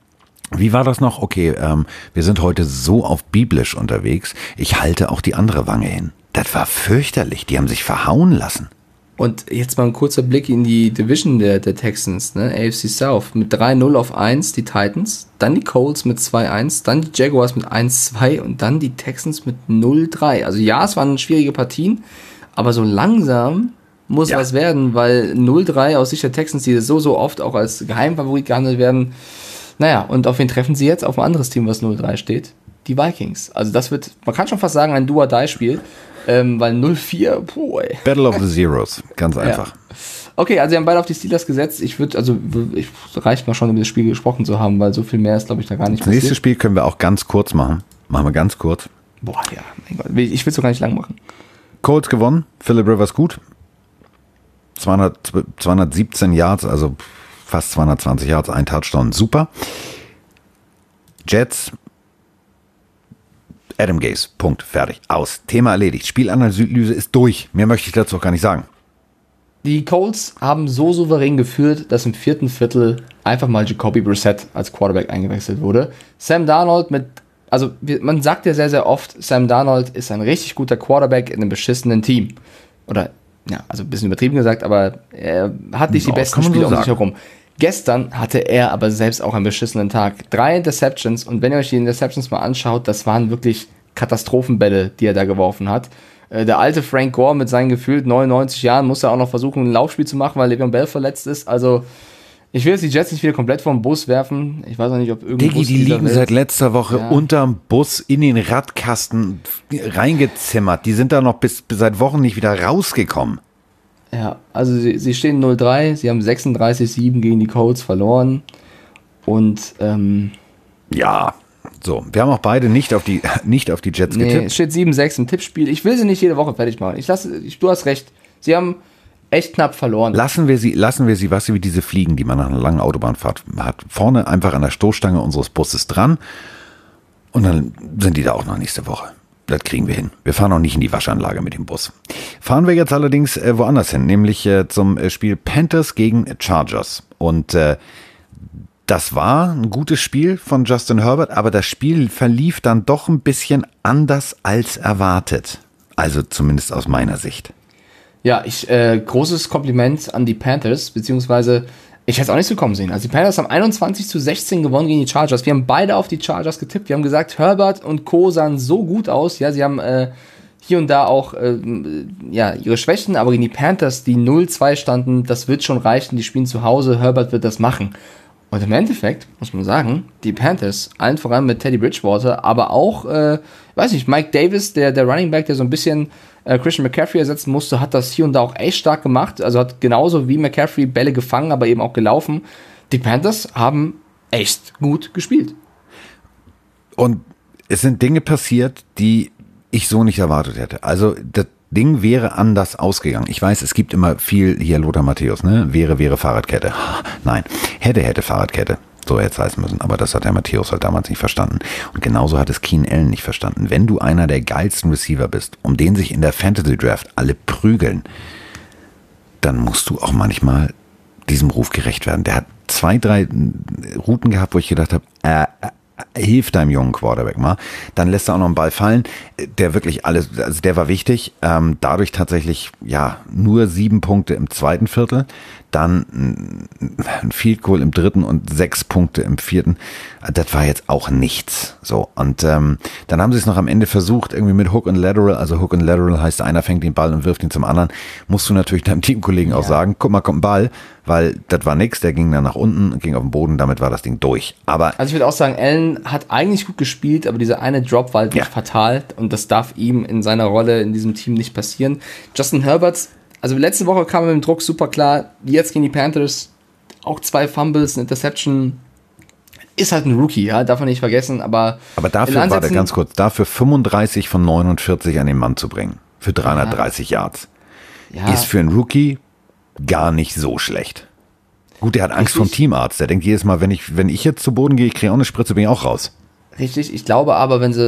Wie war das noch? Okay, wir sind heute so auf biblisch unterwegs. Ich halte auch die andere Wange hin. Das war fürchterlich. Die haben sich verhauen lassen. Und jetzt mal ein kurzer Blick in die Division der Texans, ne? AFC South mit 3-0 auf 1, die Titans, dann die Colts mit 2-1, dann die Jaguars mit 1-2 und dann die Texans mit 0-3. Also ja, es waren schwierige Partien, aber so langsam muss was werden, weil 0-3 aus Sicht der Texans, die so oft auch als Geheimfavorit gehandelt werden. Naja, und auf wen treffen sie jetzt? Auf ein anderes Team, was 0-3 steht. Die Vikings. Also das wird, man kann schon fast sagen, ein Do-or-Die-Spiel. Weil 0-4, ey. Battle of the Zeros, ganz einfach. Ja. Okay, also sie haben beide auf die Steelers gesetzt. Reicht mal schon, über das Spiel gesprochen zu haben, weil so viel mehr ist, glaube ich, da gar nicht passiert. Das nächste Spiel können wir auch ganz kurz machen. Machen wir ganz kurz. Boah, ja, mein Gott. Ich will es doch gar nicht lang machen. Colts gewonnen, Phillip Rivers gut. 217 Yards, also fast 220 Yards, ein Touchdown, super. Jets, Adam Gase, Punkt, fertig, aus. Thema erledigt. Spielanalyse ist durch. Mehr möchte ich dazu auch gar nicht sagen. Die Colts haben so souverän geführt, dass im vierten Viertel einfach mal Jacoby Brissett als Quarterback eingewechselt wurde. Sam Darnold man sagt ja sehr, sehr oft, Sam Darnold ist ein richtig guter Quarterback in einem beschissenen Team. Oder, ja, also ein bisschen übertrieben gesagt, aber er hat nicht die besten Spieler um sich herum. Gestern hatte er aber selbst auch einen beschissenen Tag. 3 Interceptions, und wenn ihr euch die Interceptions mal anschaut, das waren wirklich Katastrophenbälle, die er da geworfen hat. Der alte Frank Gore mit seinen gefühlt 99 Jahren muss ja auch noch versuchen, ein Laufspiel zu machen, weil Le'Veon Bell verletzt ist. Also, ich will jetzt die Jets nicht wieder komplett vom Bus werfen. Ich weiß auch nicht, ob irgendein Bus die liegen seit letzter Woche unterm Bus in den Radkasten reingezimmert. Die sind da noch bis seit Wochen nicht wieder rausgekommen. Ja, also sie stehen 0-3, sie haben 36-7 gegen die Colts verloren und ja, so, wir haben auch beide nicht auf die Jets getippt. Es steht 7-6 im Tippspiel. Ich will sie nicht jede Woche fertig machen. Du hast recht, sie haben echt knapp verloren. Lassen wir sie, was wie diese Fliegen, die man nach einer langen Autobahnfahrt hat, vorne einfach an der Stoßstange unseres Busses dran und dann sind die da auch noch nächste Woche. Das kriegen wir hin. Wir fahren auch nicht in die Waschanlage mit dem Bus. Fahren wir jetzt allerdings woanders hin, nämlich zum Spiel Panthers gegen Chargers. Und das war ein gutes Spiel von Justin Herbert, aber das Spiel verlief dann doch ein bisschen anders als erwartet. Also zumindest aus meiner Sicht. Ja, großes Kompliment an die Panthers, beziehungsweise ich hätte es auch nicht so kommen sehen. Also die Panthers haben 21-16 gewonnen gegen die Chargers. Wir haben beide auf die Chargers getippt. Wir haben gesagt, Herbert und Co. sahen so gut aus. Ja, sie haben hier und da auch ihre Schwächen, aber gegen die Panthers, die 0-2 standen, das wird schon reichen. Die spielen zu Hause, Herbert wird das machen. Und im Endeffekt, muss man sagen, die Panthers, allen voran mit Teddy Bridgewater, aber auch, Mike Davis, der Running Back, der so ein bisschen Christian McCaffrey ersetzen musste, hat das hier und da auch echt stark gemacht. Also hat genauso wie McCaffrey Bälle gefangen, aber eben auch gelaufen. Die Panthers haben echt gut gespielt. Und es sind Dinge passiert, die ich so nicht erwartet hätte. Also das Ding wäre anders ausgegangen. Ich weiß, es gibt immer viel, hier Lothar Matthäus, ne? Wäre Fahrradkette. Nein, hätte Fahrradkette. So hätte es heißen müssen. Aber das hat der Matthäus halt damals nicht verstanden. Und genauso hat es Keenan Allen nicht verstanden. Wenn du einer der geilsten Receiver bist, um den sich in der Fantasy Draft alle prügeln, dann musst du auch manchmal diesem Ruf gerecht werden. Der hat 2, 3 Routen gehabt, wo ich gedacht habe, hilf deinem jungen Quarterback mal. Dann lässt er auch noch einen Ball fallen, der wirklich alles, also der war wichtig. Dadurch tatsächlich, nur 7 Punkte im zweiten Viertel. Dann ein Field Goal im dritten und 6 Punkte im vierten. Das war jetzt auch nichts. So. Und dann haben sie es noch am Ende versucht, irgendwie mit Hook und Lateral. Also Hook und Lateral heißt, einer fängt den Ball und wirft ihn zum anderen. Musst du natürlich deinem Teamkollegen auch sagen, guck mal, kommt ein Ball, weil das war nix. Der ging dann nach unten, ging auf den Boden, damit war das Ding durch. Aber also ich würde auch sagen, Allen hat eigentlich gut gespielt, aber dieser eine Drop war halt fatal und das darf ihm in seiner Rolle in diesem Team nicht passieren. Justin Herbert, also letzte Woche kam er mit dem Druck super klar, jetzt gegen die Panthers, auch 2 Fumbles, eine Interception, ist halt ein Rookie, ja, darf man nicht vergessen, aber dafür, warte ganz kurz, dafür 35 von 49 an den Mann zu bringen, für 330 Yards, ist für einen Rookie gar nicht so schlecht. Gut, der hat Angst vom Teamarzt, der denkt jedes Mal, wenn ich jetzt zu Boden gehe, ich kriege auch eine Spritze, bin ich auch raus. Richtig, ich glaube aber, wenn sie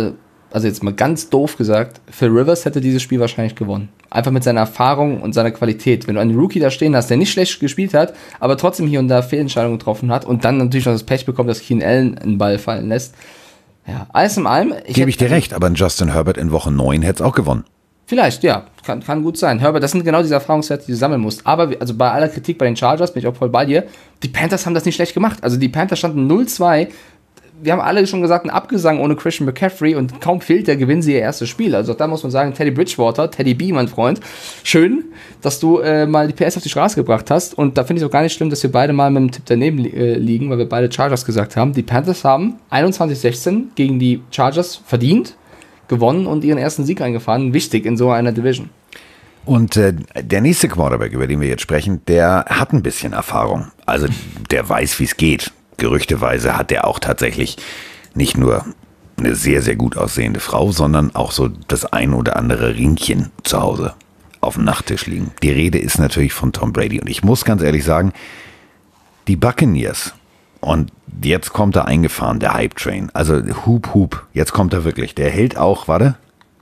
also jetzt mal ganz doof gesagt, Phil Rivers hätte dieses Spiel wahrscheinlich gewonnen. Einfach mit seiner Erfahrung und seiner Qualität. Wenn du einen Rookie da stehen hast, der nicht schlecht gespielt hat, aber trotzdem hier und da Fehlentscheidungen getroffen hat und dann natürlich noch das Pech bekommt, dass Keenan Allen einen Ball fallen lässt. Ja, alles in allem. Gebe ich dir recht, aber ein Justin Herbert in Woche 9 hätte es auch gewonnen. Vielleicht, ja, kann gut sein. Herbert, das sind genau diese Erfahrungswerte, die du sammeln musst. Aber also bei aller Kritik bei den Chargers bin ich auch voll bei dir. Die Panthers haben das nicht schlecht gemacht. Also die Panthers standen 0-2. Wir haben alle schon gesagt, ein Abgesang ohne Christian McCaffrey und kaum fehlt der, gewinnen sie ihr erstes Spiel. Also da muss man sagen, Teddy Bridgewater, Teddy B, mein Freund, schön, dass du mal die PS auf die Straße gebracht hast. Und da finde ich es auch gar nicht schlimm, dass wir beide mal mit dem Tipp daneben liegen, weil wir beide Chargers gesagt haben. Die Panthers haben 21-16 gegen die Chargers verdient, gewonnen und ihren ersten Sieg eingefahren. Wichtig in so einer Division. Und der nächste Quarterback, über den wir jetzt sprechen, der hat ein bisschen Erfahrung. Also der weiß, wie es geht. Gerüchteweise hat er auch tatsächlich nicht nur eine sehr, sehr gut aussehende Frau, sondern auch so das ein oder andere Ringchen zu Hause auf dem Nachttisch liegen. Die Rede ist natürlich von Tom Brady. Und ich muss ganz ehrlich sagen, die Buccaneers, und jetzt kommt er eingefahren, der Hype-Train. Also Hup, Hup, jetzt kommt er wirklich. Der hält auch, warte.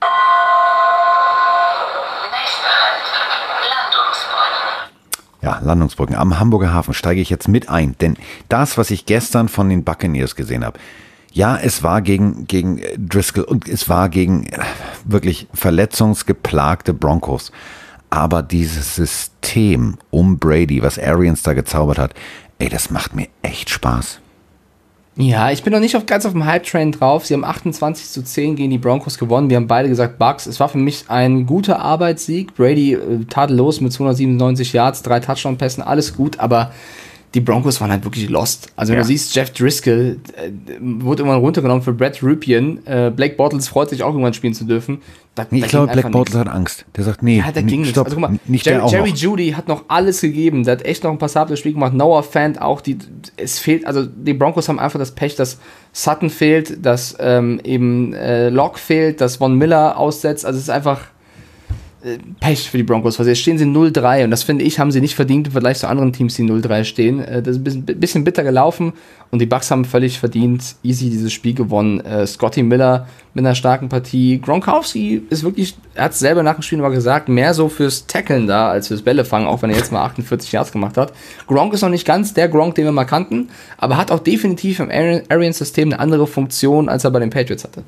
Ja, Landungsbrücken. Am Hamburger Hafen steige ich jetzt mit ein. Denn das, was ich gestern von den Buccaneers gesehen habe, ja, es war gegen Driscoll und es war gegen wirklich verletzungsgeplagte Broncos. Aber dieses System um Brady, was Arians da gezaubert hat, ey, das macht mir echt Spaß. Ja, ich bin noch nicht ganz auf dem Hype-Train drauf. Sie haben 28-10 gegen die Broncos gewonnen. Wir haben beide gesagt, Bucks. Es war für mich ein guter Arbeitssieg. Brady tadellos mit 297 Yards, 3 Touchdown-Pässen, alles gut, aber die Broncos waren halt wirklich lost. Also wenn du siehst, Jeff Driscoll wurde irgendwann runtergenommen für Brett Rypien. Blake Bortles freut sich auch irgendwann spielen zu dürfen. Ich glaube, Blake Bortles hat Angst. Der sagt, nee, ja, der ging stopp, also, guck mal, nicht Jerry Jeudy hat noch alles gegeben. Der hat echt noch ein passables Spiel gemacht. Noah Fant auch. Es fehlt, also die Broncos haben einfach das Pech, dass Sutton fehlt, dass eben Locke fehlt, dass Von Miller aussetzt. Also es ist einfach Pech für die Broncos, weil jetzt stehen sie 0-3 und das finde ich, haben sie nicht verdient im Vergleich zu anderen Teams, die 0-3 stehen. Das ist ein bisschen bitter gelaufen und die Bucks haben völlig verdient easy dieses Spiel gewonnen. Scotty Miller mit einer starken Partie. Gronkowski ist wirklich, er hat es selber nach dem Spiel mal gesagt, mehr so fürs Tackeln da als fürs Bällefangen, auch wenn er jetzt mal 48 Yards gemacht hat. Gronk ist noch nicht ganz der Gronk, den wir mal kannten, aber hat auch definitiv im Arians-System eine andere Funktion, als er bei den Patriots hatte.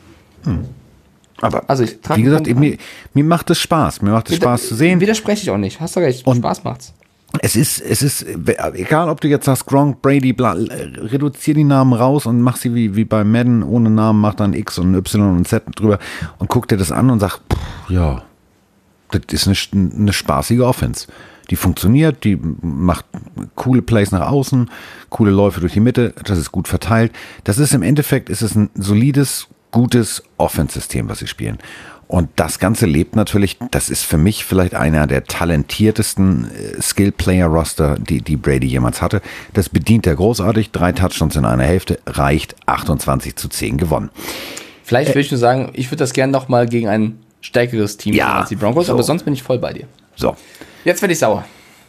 Aber also wie gesagt, mir macht es Spaß. Mir macht es Spaß zu sehen. Widerspreche ich auch nicht. Hast du recht. Und Spaß macht's. Es ist, egal ob du jetzt sagst, Gronk, Brady, bla, reduzier die Namen raus und mach sie wie bei Madden ohne Namen, mach dann X und Y und Z drüber und guck dir das an und sag, ja, das ist eine spaßige Offense. Die funktioniert, die macht coole Plays nach außen, coole Läufe durch die Mitte, das ist gut verteilt. Das ist im Endeffekt, ist es ein solides, gutes Offense-System, was sie spielen. Und das Ganze lebt natürlich, das ist für mich vielleicht einer der talentiertesten Skill-Player-Roster, die Brady jemals hatte. Das bedient er großartig, 3 Touchdowns in einer Hälfte, reicht 28-10 gewonnen. Vielleicht würde ich nur sagen, ich würde das gerne nochmal gegen ein stärkeres Team spielen als die Broncos, aber sonst bin ich voll bei dir. So. Jetzt werde ich sauer.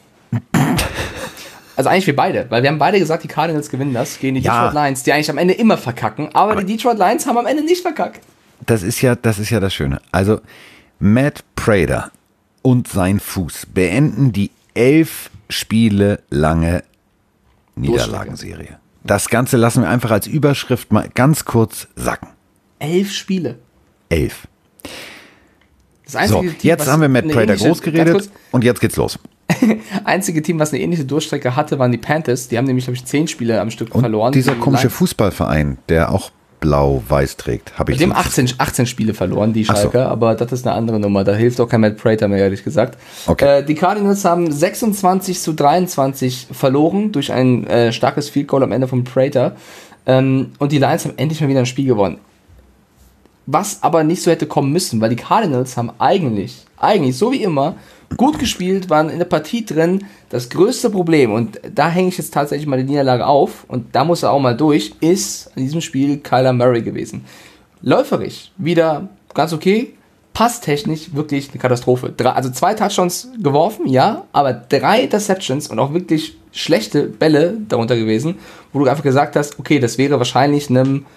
Also eigentlich wir beide, weil wir haben beide gesagt, die Cardinals gewinnen das gegen die Detroit Lions, die eigentlich am Ende immer verkacken, aber die Detroit Lions haben am Ende nicht verkackt. Das ist ja das Schöne. Also Matt Prater und sein Fuß beenden die 11 Spiele lange Niederlagenserie. Das Ganze lassen wir einfach als Überschrift mal ganz kurz sacken. 11 Spiele. 11. Das einzige Team, jetzt haben wir Matt Prater groß geredet und jetzt geht's los. Einzige Team, was eine ähnliche Durchstrecke hatte, waren die Panthers. Die haben nämlich, glaube ich, 10 Spiele am Stück verloren. Dieser komische Fußballverein, der auch blau-weiß trägt, habe ich. Die haben 18 Spiele verloren, die Schalker, aber das ist eine andere Nummer. Da hilft auch kein Matt Prater mehr, ehrlich gesagt. Okay. Die Cardinals haben 26-23 verloren durch ein starkes Field Goal am Ende von Prater. Und die Lions haben endlich mal wieder ein Spiel gewonnen. Was aber nicht so hätte kommen müssen, weil die Cardinals haben eigentlich, so wie immer, gut gespielt, waren in der Partie drin. Das größte Problem, und da hänge ich jetzt tatsächlich mal die Niederlage auf, und da muss er auch mal durch, ist in diesem Spiel Kyler Murray gewesen. Läuferisch wieder ganz okay, passtechnisch wirklich eine Katastrophe. Also 2 Touchdowns geworfen, ja, aber 3 Interceptions und auch wirklich schlechte Bälle darunter gewesen, wo du einfach gesagt hast, okay, das wäre wahrscheinlich einem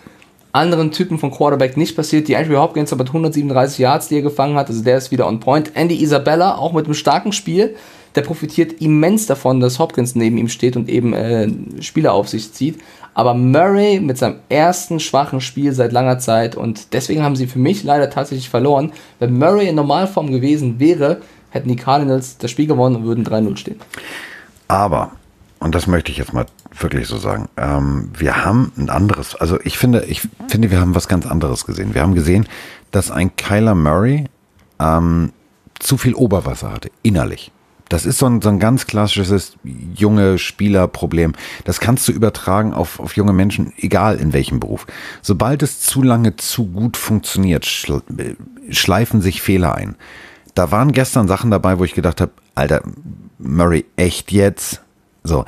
anderen Typen von Quarterback nicht passiert. Die Andrew Hopkins mit 137 Yards, die er gefangen hat, also der ist wieder on point. Andy Isabella auch mit einem starken Spiel, der profitiert immens davon, dass Hopkins neben ihm steht und eben Spieler auf sich zieht. Aber Murray mit seinem ersten schwachen Spiel seit langer Zeit und deswegen haben sie für mich leider tatsächlich verloren. Wenn Murray in Normalform gewesen wäre, hätten die Cardinals das Spiel gewonnen und würden 3-0 stehen. Aber, und das möchte ich jetzt mal wirklich so sagen, wir haben ein anderes, also ich finde, wir haben was ganz anderes gesehen. Wir haben gesehen, dass ein Kyler Murray zu viel Oberwasser hatte, innerlich. Das ist so ein ganz klassisches junge Spielerproblem. Das kannst du übertragen auf junge Menschen, egal in welchem Beruf. Sobald es zu lange zu gut funktioniert, schleifen sich Fehler ein. Da waren gestern Sachen dabei, wo ich gedacht habe, Alter, Murray, echt jetzt? So,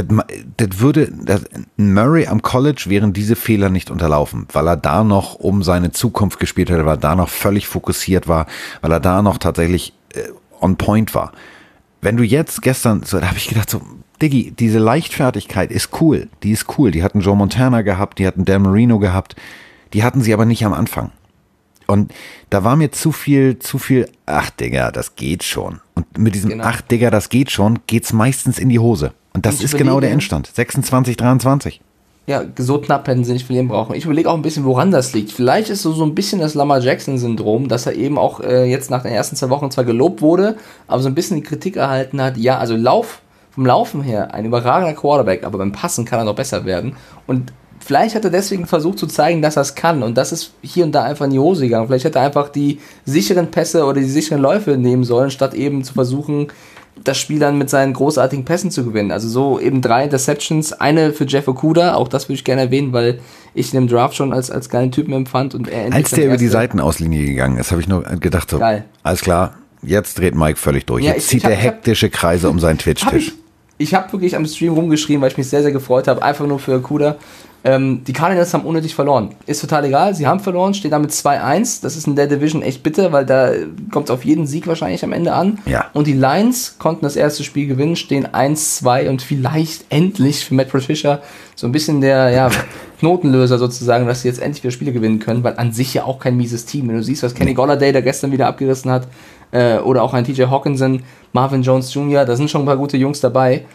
Murray am College wären diese Fehler nicht unterlaufen, weil er da noch um seine Zukunft gespielt hat, weil er da noch völlig fokussiert war, weil er da noch tatsächlich on point war. Wenn du jetzt gestern, so, da habe ich gedacht, so, Diggi, diese Leichtfertigkeit ist cool, die ist cool. Die hatten Joe Montana gehabt, die hatten Dan Marino gehabt, die hatten sie aber nicht am Anfang. Und da war mir zu viel, ach Digga, das geht schon. Und mit diesem ach Digga, das geht schon, geht's meistens in die Hose. Und das ist genau der Endstand. 26-23. Ja, so knapp hätten sie nicht verlieren brauchen. Ich überlege auch ein bisschen, woran das liegt. Vielleicht ist so ein bisschen das Lamar Jackson-Syndrom, dass er eben auch jetzt nach den ersten 2 Wochen zwar gelobt wurde, aber so ein bisschen die Kritik erhalten hat. Ja, also vom Laufen her ein überragender Quarterback, aber beim Passen kann er noch besser werden. Und vielleicht hat er deswegen versucht zu zeigen, dass er es kann. Und das ist hier und da einfach in die Hose gegangen. Vielleicht hätte er einfach die sicheren Pässe oder die sicheren Läufe nehmen sollen, statt eben zu versuchen, das Spiel dann mit seinen großartigen Pässen zu gewinnen. Also so eben 3 Interceptions, eine für Jeff Okudah, auch das würde ich gerne erwähnen, weil ich ihn im Draft schon als geilen Typen empfand. Und er als der über die Seitenauslinie gegangen ist, habe ich nur gedacht, so, geil. Alles klar, jetzt dreht Mike völlig durch. Ja, jetzt zieht er hektische Kreise um seinen Twitch-Tisch. Ich habe wirklich am Stream rumgeschrien, weil ich mich sehr, sehr gefreut habe, einfach nur für Okudah. Die Cardinals haben unnötig verloren. Ist total egal, sie haben verloren, steht damit 2-1. Das ist in der Division echt bitter, weil da kommt es auf jeden Sieg wahrscheinlich am Ende an. Ja. Und die Lions konnten das erste Spiel gewinnen, stehen 1-2 und vielleicht endlich für Matt Patricia so ein bisschen der Knotenlöser sozusagen, dass sie jetzt endlich wieder Spiele gewinnen können, weil an sich ja auch kein mieses Team. Wenn du siehst, was Kenny Golladay da gestern wieder abgerissen hat, oder auch ein TJ Hawkinson, Marvin Jones Jr., da sind schon ein paar gute Jungs dabei.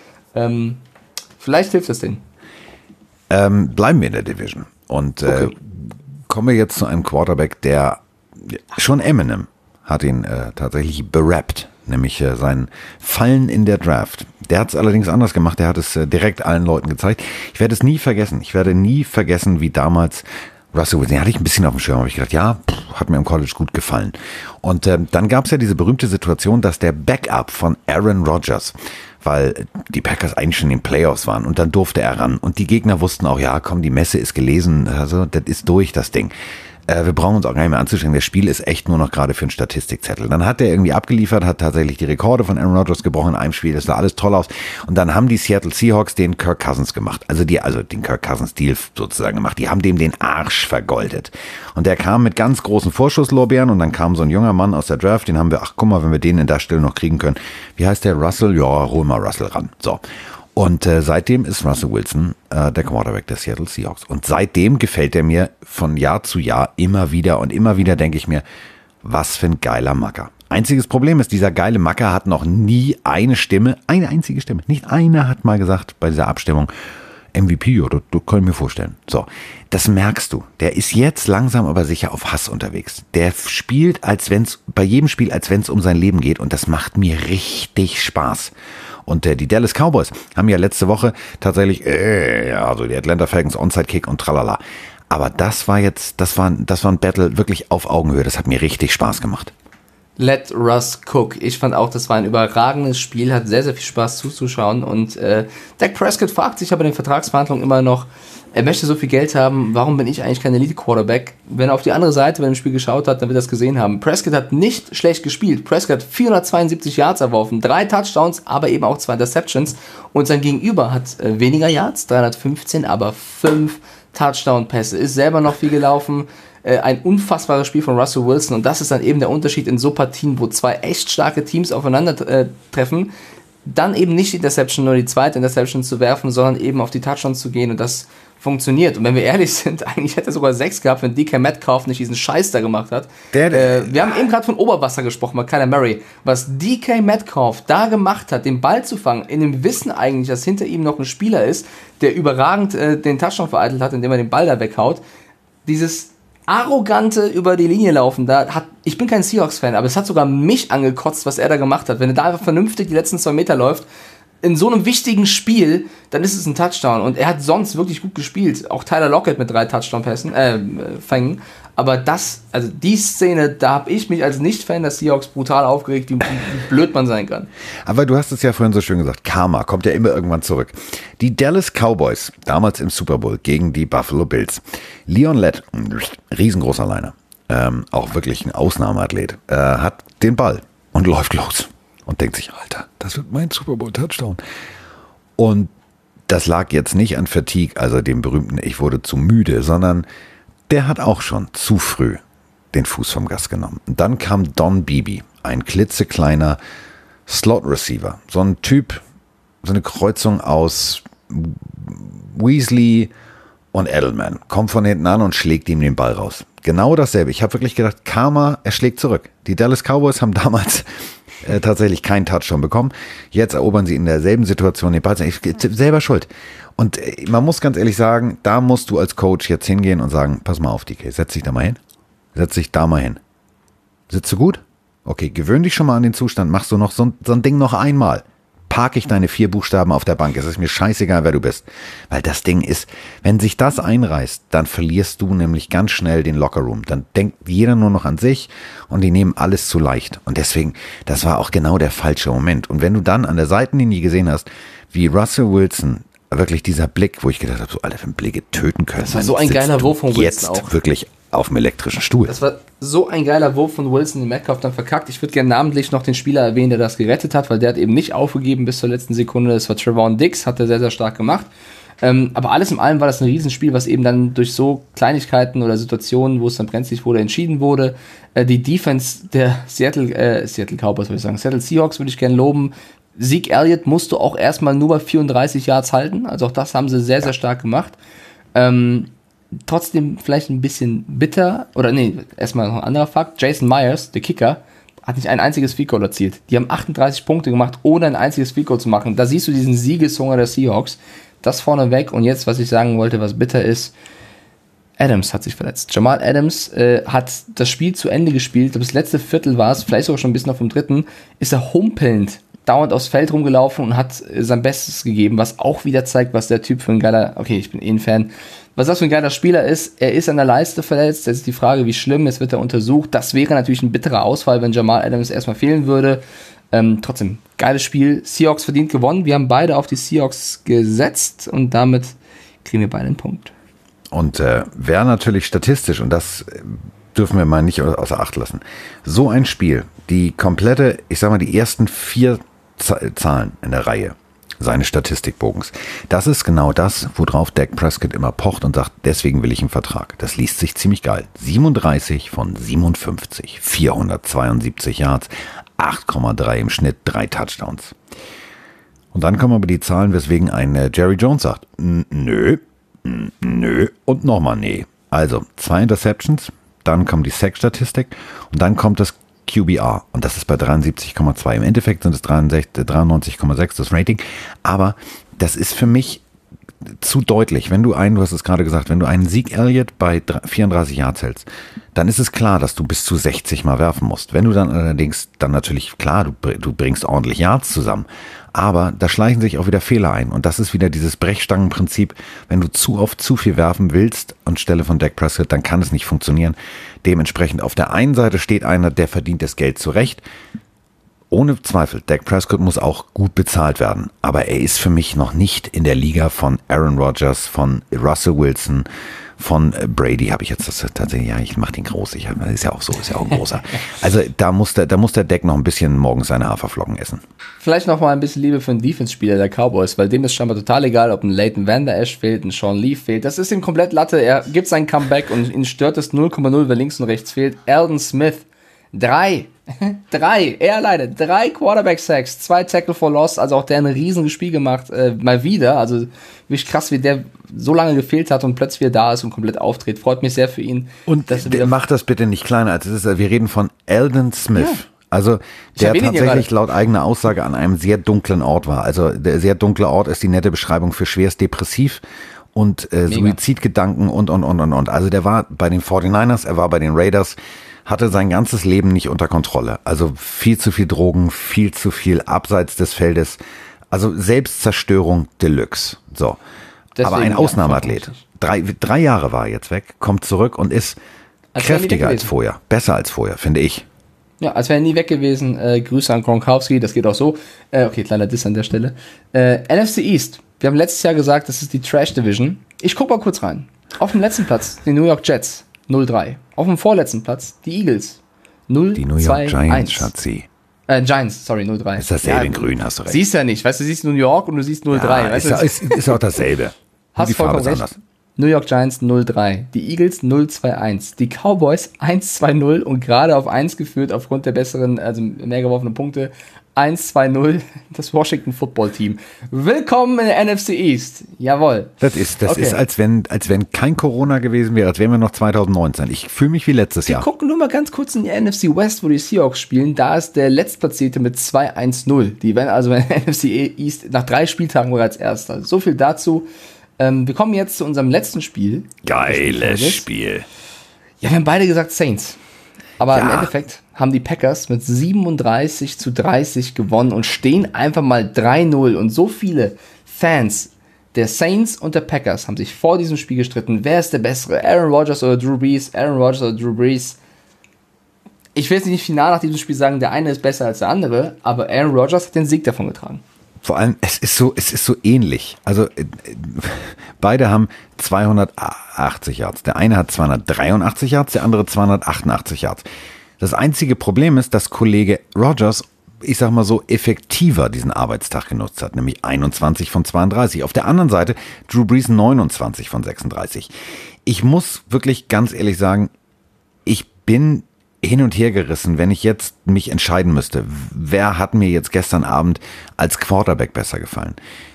Vielleicht hilft das denen. Bleiben wir in der Division und kommen wir jetzt zu einem Quarterback, der schon Eminem hat ihn tatsächlich berappt, nämlich sein Fallen in der Draft. Der hat es allerdings anders gemacht, der hat es direkt allen Leuten gezeigt. Ich werde es nie vergessen, wie damals Russell Wilson, den hatte ich ein bisschen auf dem Schirm, habe ich gedacht, ja, hat mir im College gut gefallen. Und dann gab es ja diese berühmte Situation, dass der Backup von Aaron Rodgers, weil die Packers eigentlich schon in den Playoffs waren und dann durfte er ran und die Gegner wussten auch, ja komm, die Messe ist gelesen, also das ist durch, das Ding. Wir brauchen uns auch gar nicht mehr anzustrengen, das Spiel ist echt nur noch gerade für einen Statistikzettel. Dann hat er irgendwie abgeliefert, hat tatsächlich die Rekorde von Aaron Rodgers gebrochen in einem Spiel, das sah alles toll aus und dann haben die Seattle Seahawks den Kirk Cousins gemacht, also den Kirk Cousins Deal sozusagen gemacht, die haben dem den Arsch vergoldet und der kam mit ganz großen Vorschusslorbeeren und dann kam so ein junger Mann aus der Draft, den haben wir, ach guck mal, wenn wir den in der Stelle noch kriegen können, wie heißt der, Russell? Ja, hol mal Russell ran, so. Und seitdem ist Russell Wilson der Quarterback der Seattle Seahawks. Und seitdem gefällt er mir von Jahr zu Jahr immer wieder. Und immer wieder denke ich mir, was für ein geiler Macker. Einziges Problem ist, dieser geile Macker hat noch nie eine einzige Stimme. Nicht einer hat mal gesagt bei dieser Abstimmung, MVP, oder du kannst mir vorstellen. So, das merkst du. Der ist jetzt langsam aber sicher auf Hass unterwegs. Der spielt, bei jedem Spiel, als wenn es um sein Leben geht. Und das macht mir richtig Spaß. Und die Dallas Cowboys haben ja letzte Woche tatsächlich, also die Atlanta Falcons Onside-Kick und tralala. Aber das war ein Battle wirklich auf Augenhöhe. Das hat mir richtig Spaß gemacht. Let Russ cook. Ich fand auch, das war ein überragendes Spiel, hat sehr, sehr viel Spaß zuzuschauen. Und Dak Prescott fragt sich aber in den Vertragsverhandlungen immer noch, er möchte so viel Geld haben, warum bin ich eigentlich kein Elite-Quarterback? Wenn er auf die andere Seite bei dem Spiel geschaut hat, dann wird er das gesehen haben. Prescott hat nicht schlecht gespielt. Prescott hat 472 Yards erworfen, 3 Touchdowns, aber eben auch 2 Interceptions. Und sein Gegenüber hat weniger Yards, 315, aber 5 Touchdown-Pässe. Ist selber noch viel gelaufen. Ein unfassbares Spiel von Russell Wilson. Und das ist dann eben der Unterschied in so Partien, wo 2 echt starke Teams aufeinander treffen. Dann eben nicht die Interception, nur die zweite Interception zu werfen, sondern eben auf die Touchdowns zu gehen. Und das funktioniert. Und wenn wir ehrlich sind, eigentlich hätte er sogar 6 gehabt, wenn DK Metcalf nicht diesen Scheiß da gemacht hat. Wir haben eben gerade von Oberwasser gesprochen, bei Kyler Murray. Was DK Metcalf da gemacht hat, den Ball zu fangen, in dem Wissen eigentlich, dass hinter ihm noch ein Spieler ist, der überragend den Touchdown vereitelt hat, indem er den Ball da weghaut. Dieses arrogante über die Linie laufen, ich bin kein Seahawks-Fan, aber es hat sogar mich angekotzt, was er da gemacht hat. Wenn er da einfach vernünftig die letzten 2 Meter läuft, in so einem wichtigen Spiel, dann ist es ein Touchdown. Und er hat sonst wirklich gut gespielt. Auch Tyler Lockett mit 3 Touchdown-Pässen, Fängen. Aber die Szene, da habe ich mich als Nicht-Fan der Seahawks brutal aufgeregt, wie blöd man sein kann. Aber du hast es ja vorhin so schön gesagt, Karma kommt ja immer irgendwann zurück. Die Dallas Cowboys, damals im Super Bowl gegen die Buffalo Bills. Leon Lett, riesengroßer Liner, auch wirklich ein Ausnahmeathlet, hat den Ball und läuft los. Und denkt sich, Alter, das wird mein Super Bowl-Touchdown. Und das lag jetzt nicht an Fatigue, also dem berühmten Ich wurde zu müde, sondern der hat auch schon zu früh den Fuß vom Gas genommen. Und dann kam Don Beebe, ein klitzekleiner Slot-Receiver. So ein Typ, so eine Kreuzung aus Weasley und Edelman. Kommt von hinten an und schlägt ihm den Ball raus. Genau dasselbe. Ich habe wirklich gedacht, Karma, er schlägt zurück. Die Dallas Cowboys haben damals tatsächlich keinen Touchdown bekommen. Jetzt erobern sie in derselben Situation den Ball. Ich bin selber schuld. Und man muss ganz ehrlich sagen, da musst du als Coach jetzt hingehen und sagen, pass mal auf, DK, setz dich da mal hin. Setz dich da mal hin. Sitzt du gut? Okay, gewöhn dich schon mal an den Zustand. Machst du noch so ein Ding noch einmal. Parke ich deine 4 Buchstaben auf der Bank. Es ist mir scheißegal, wer du bist. Weil das Ding ist, wenn sich das einreißt, dann verlierst du nämlich ganz schnell den Lockerroom. Dann denkt jeder nur noch an sich und die nehmen alles zu leicht. Und deswegen, das war auch genau der falsche Moment. Und wenn du dann an der Seitenlinie gesehen hast, wie Russell Wilson, wirklich dieser Blick, wo ich gedacht habe, so alle für Blicke töten können. Das war so ein geiler Wurf von Wilson jetzt auch. Wirklich auf dem elektrischen Stuhl. Das war so ein geiler Wurf von Wilson, den Metcalf dann verkackt. Ich würde gerne namentlich noch den Spieler erwähnen, der das gerettet hat, weil der hat eben nicht aufgegeben bis zur letzten Sekunde. Das war Trevon Diggs, hat er sehr, sehr stark gemacht. Aber alles in allem war das ein Riesenspiel, was eben dann durch so Kleinigkeiten oder Situationen, wo es dann brenzlig wurde, entschieden wurde. Die Defense der Seattle Cowboys, würde ich sagen, Seattle Seahawks würde ich gerne loben. Zeke Elliott musst du auch erstmal nur bei 34 Yards halten. Also auch das haben sie sehr, sehr stark gemacht. Trotzdem vielleicht ein bisschen bitter, erstmal noch ein anderer Fakt. Jason Myers, der Kicker, hat nicht ein einziges Field Goal erzielt. Die haben 38 Punkte gemacht, ohne ein einziges Field Goal zu machen. Da siehst du diesen Siegeshunger der Seahawks. Das vorneweg. Und jetzt, was ich sagen wollte, was bitter ist, Adams hat sich verletzt. Jamal Adams hat das Spiel zu Ende gespielt. Das letzte Viertel war es, vielleicht sogar schon ein bisschen auf dem dritten, ist er humpelnd dauernd aufs Feld rumgelaufen und hat sein Bestes gegeben, was auch wieder zeigt, was der Typ für ein geiler, okay, ich bin ein Fan, was das für ein geiler Spieler ist. Er ist an der Leiste verletzt, jetzt ist die Frage, wie schlimm, es wird er untersucht. Das wäre natürlich ein bitterer Ausfall, wenn Jamal Adams erstmal fehlen würde. Trotzdem, geiles Spiel, Seahawks verdient gewonnen, wir haben beide auf die Seahawks gesetzt und damit kriegen wir beide einen Punkt. Und wäre natürlich statistisch, und das dürfen wir mal nicht außer Acht lassen, so ein Spiel, die komplette, ich sag mal, die ersten 4 Zahlen in der Reihe seines Statistikbogens. Das ist genau das, worauf Dak Prescott immer pocht und sagt, deswegen will ich einen Vertrag. Das liest sich ziemlich geil. 37 von 57, 472 Yards, 8,3 im Schnitt, 3 Touchdowns. Und dann kommen aber die Zahlen, weswegen ein Jerry Jones sagt, nö und nochmal nee. Also 2 Interceptions, dann kommt die Sack-Statistik und dann kommt das QBR und das ist bei 73,2. Im Endeffekt sind es 93,6 das Rating, aber das ist für mich zu deutlich. Du hast es gerade gesagt, wenn du einen Zeke Elliott bei 34 Yards hältst, dann ist es klar, dass du bis zu 60 mal werfen musst. Wenn du dann allerdings, dann natürlich klar, du bringst ordentlich Yards zusammen, aber da schleichen sich auch wieder Fehler ein und das ist wieder dieses Brechstangenprinzip. Wenn du zu oft zu viel werfen willst anstelle von Dak Prescott, dann kann es nicht funktionieren. Dementsprechend auf der einen Seite steht einer, der verdient das Geld zurecht. Ohne Zweifel, Dak Prescott muss auch gut bezahlt werden, aber er ist für mich noch nicht in der Liga von Aaron Rodgers, von Russell Wilson, von Brady habe ich jetzt das tatsächlich, ja, ich mache den groß, ist ja auch so, ist ja auch ein großer. Also da muss der Dak noch ein bisschen morgens seine Haferflocken essen. Vielleicht noch mal ein bisschen Liebe für einen Defense-Spieler der Cowboys, weil dem ist scheinbar total egal, ob ein Leighton Vander Esch fehlt, ein Sean Lee fehlt. Das ist ihm komplett Latte, er gibt sein Comeback und ihn stört es 0,0, wer links und rechts fehlt. Aldon Smith, 3 Er alleine, 3 Quarterback-Sacks, 2 Tackle for Loss, also auch der ein riesiges Spiel gemacht, mal wieder, also wirklich krass, wie der so lange gefehlt hat und plötzlich wieder da ist und komplett auftritt, freut mich sehr für ihn. Und mach das bitte nicht kleiner, als es ist, wir reden von Eldon Smith. Ja. Also der tatsächlich laut eigener Aussage an einem sehr dunklen Ort war. Also der sehr dunkle Ort ist die nette Beschreibung für schwerst depressiv und Suizidgedanken und. Also der war bei den 49ers, er war bei den Raiders, hatte sein ganzes Leben nicht unter Kontrolle. Also viel zu viel Drogen, viel zu viel abseits des Feldes. Also Selbstzerstörung Deluxe. So. Deswegen, aber ein Ausnahmeathlet. 3 Jahre war er jetzt weg, kommt zurück und ist kräftiger als vorher. Besser als vorher, finde ich. Ja, als wäre er nie weg gewesen. Grüße an Gronkowski, das geht auch so. Okay, kleiner Diss an der Stelle. NFC East. Wir haben letztes Jahr gesagt, das ist die Trash Division. Ich gucke mal kurz rein. Auf dem letzten Platz die New York Jets 0-3. Auf dem vorletzten Platz die Eagles 0-2-1. Die New York Giants, Schatzi. Giants, sorry, 0-3. Ist dasselbe in grün, hast du recht. Siehst ja nicht, weißt du, siehst New York und du siehst 0-3. Ja, ist auch dasselbe. Hast vollkommen recht. New York Giants 0-3, die Eagles 0-2-1, die Cowboys 1-2-0 und gerade auf 1 geführt aufgrund der besseren, also mehr geworfenen Punkte, 1-2-0, das Washington Football Team. Willkommen in der NFC East. Jawohl. Das ist, als wenn kein Corona gewesen wäre, als wären wir noch 2019. Ich fühle mich wie letztes Jahr. Wir gucken nur mal ganz kurz in die NFC West, wo die Seahawks spielen. Da ist der Letztplatzierte mit 2-1-0. Die werden also in der NFC East nach 3 Spieltagen bereits Erster. So viel dazu. Wir kommen jetzt zu unserem letzten Spiel. Geiles Spiel. Ja, wir haben beide gesagt Saints. Aber im Endeffekt haben die Packers mit 37-30 gewonnen und stehen einfach mal 3-0. Und so viele Fans der Saints und der Packers haben sich vor diesem Spiel gestritten. Wer ist der Bessere? Aaron Rodgers oder Drew Brees? Aaron Rodgers oder Drew Brees? Ich will jetzt nicht final nach diesem Spiel sagen, der eine ist besser als der andere, aber Aaron Rodgers hat den Sieg davon getragen. Vor allem, es ist so ähnlich. Also beide haben 280 Yards. Der eine hat 283 Yards, der andere 288 Yards. Das einzige Problem ist, dass Kollege Rodgers, ich sag mal so, effektiver diesen Arbeitstag genutzt hat, nämlich 21 von 32. Auf der anderen Seite Drew Brees 29 von 36. Ich muss wirklich ganz ehrlich sagen, ich bin hin und her gerissen, wenn ich jetzt mich entscheiden müsste, wer hat mir jetzt gestern Abend als Quarterback besser gefallen.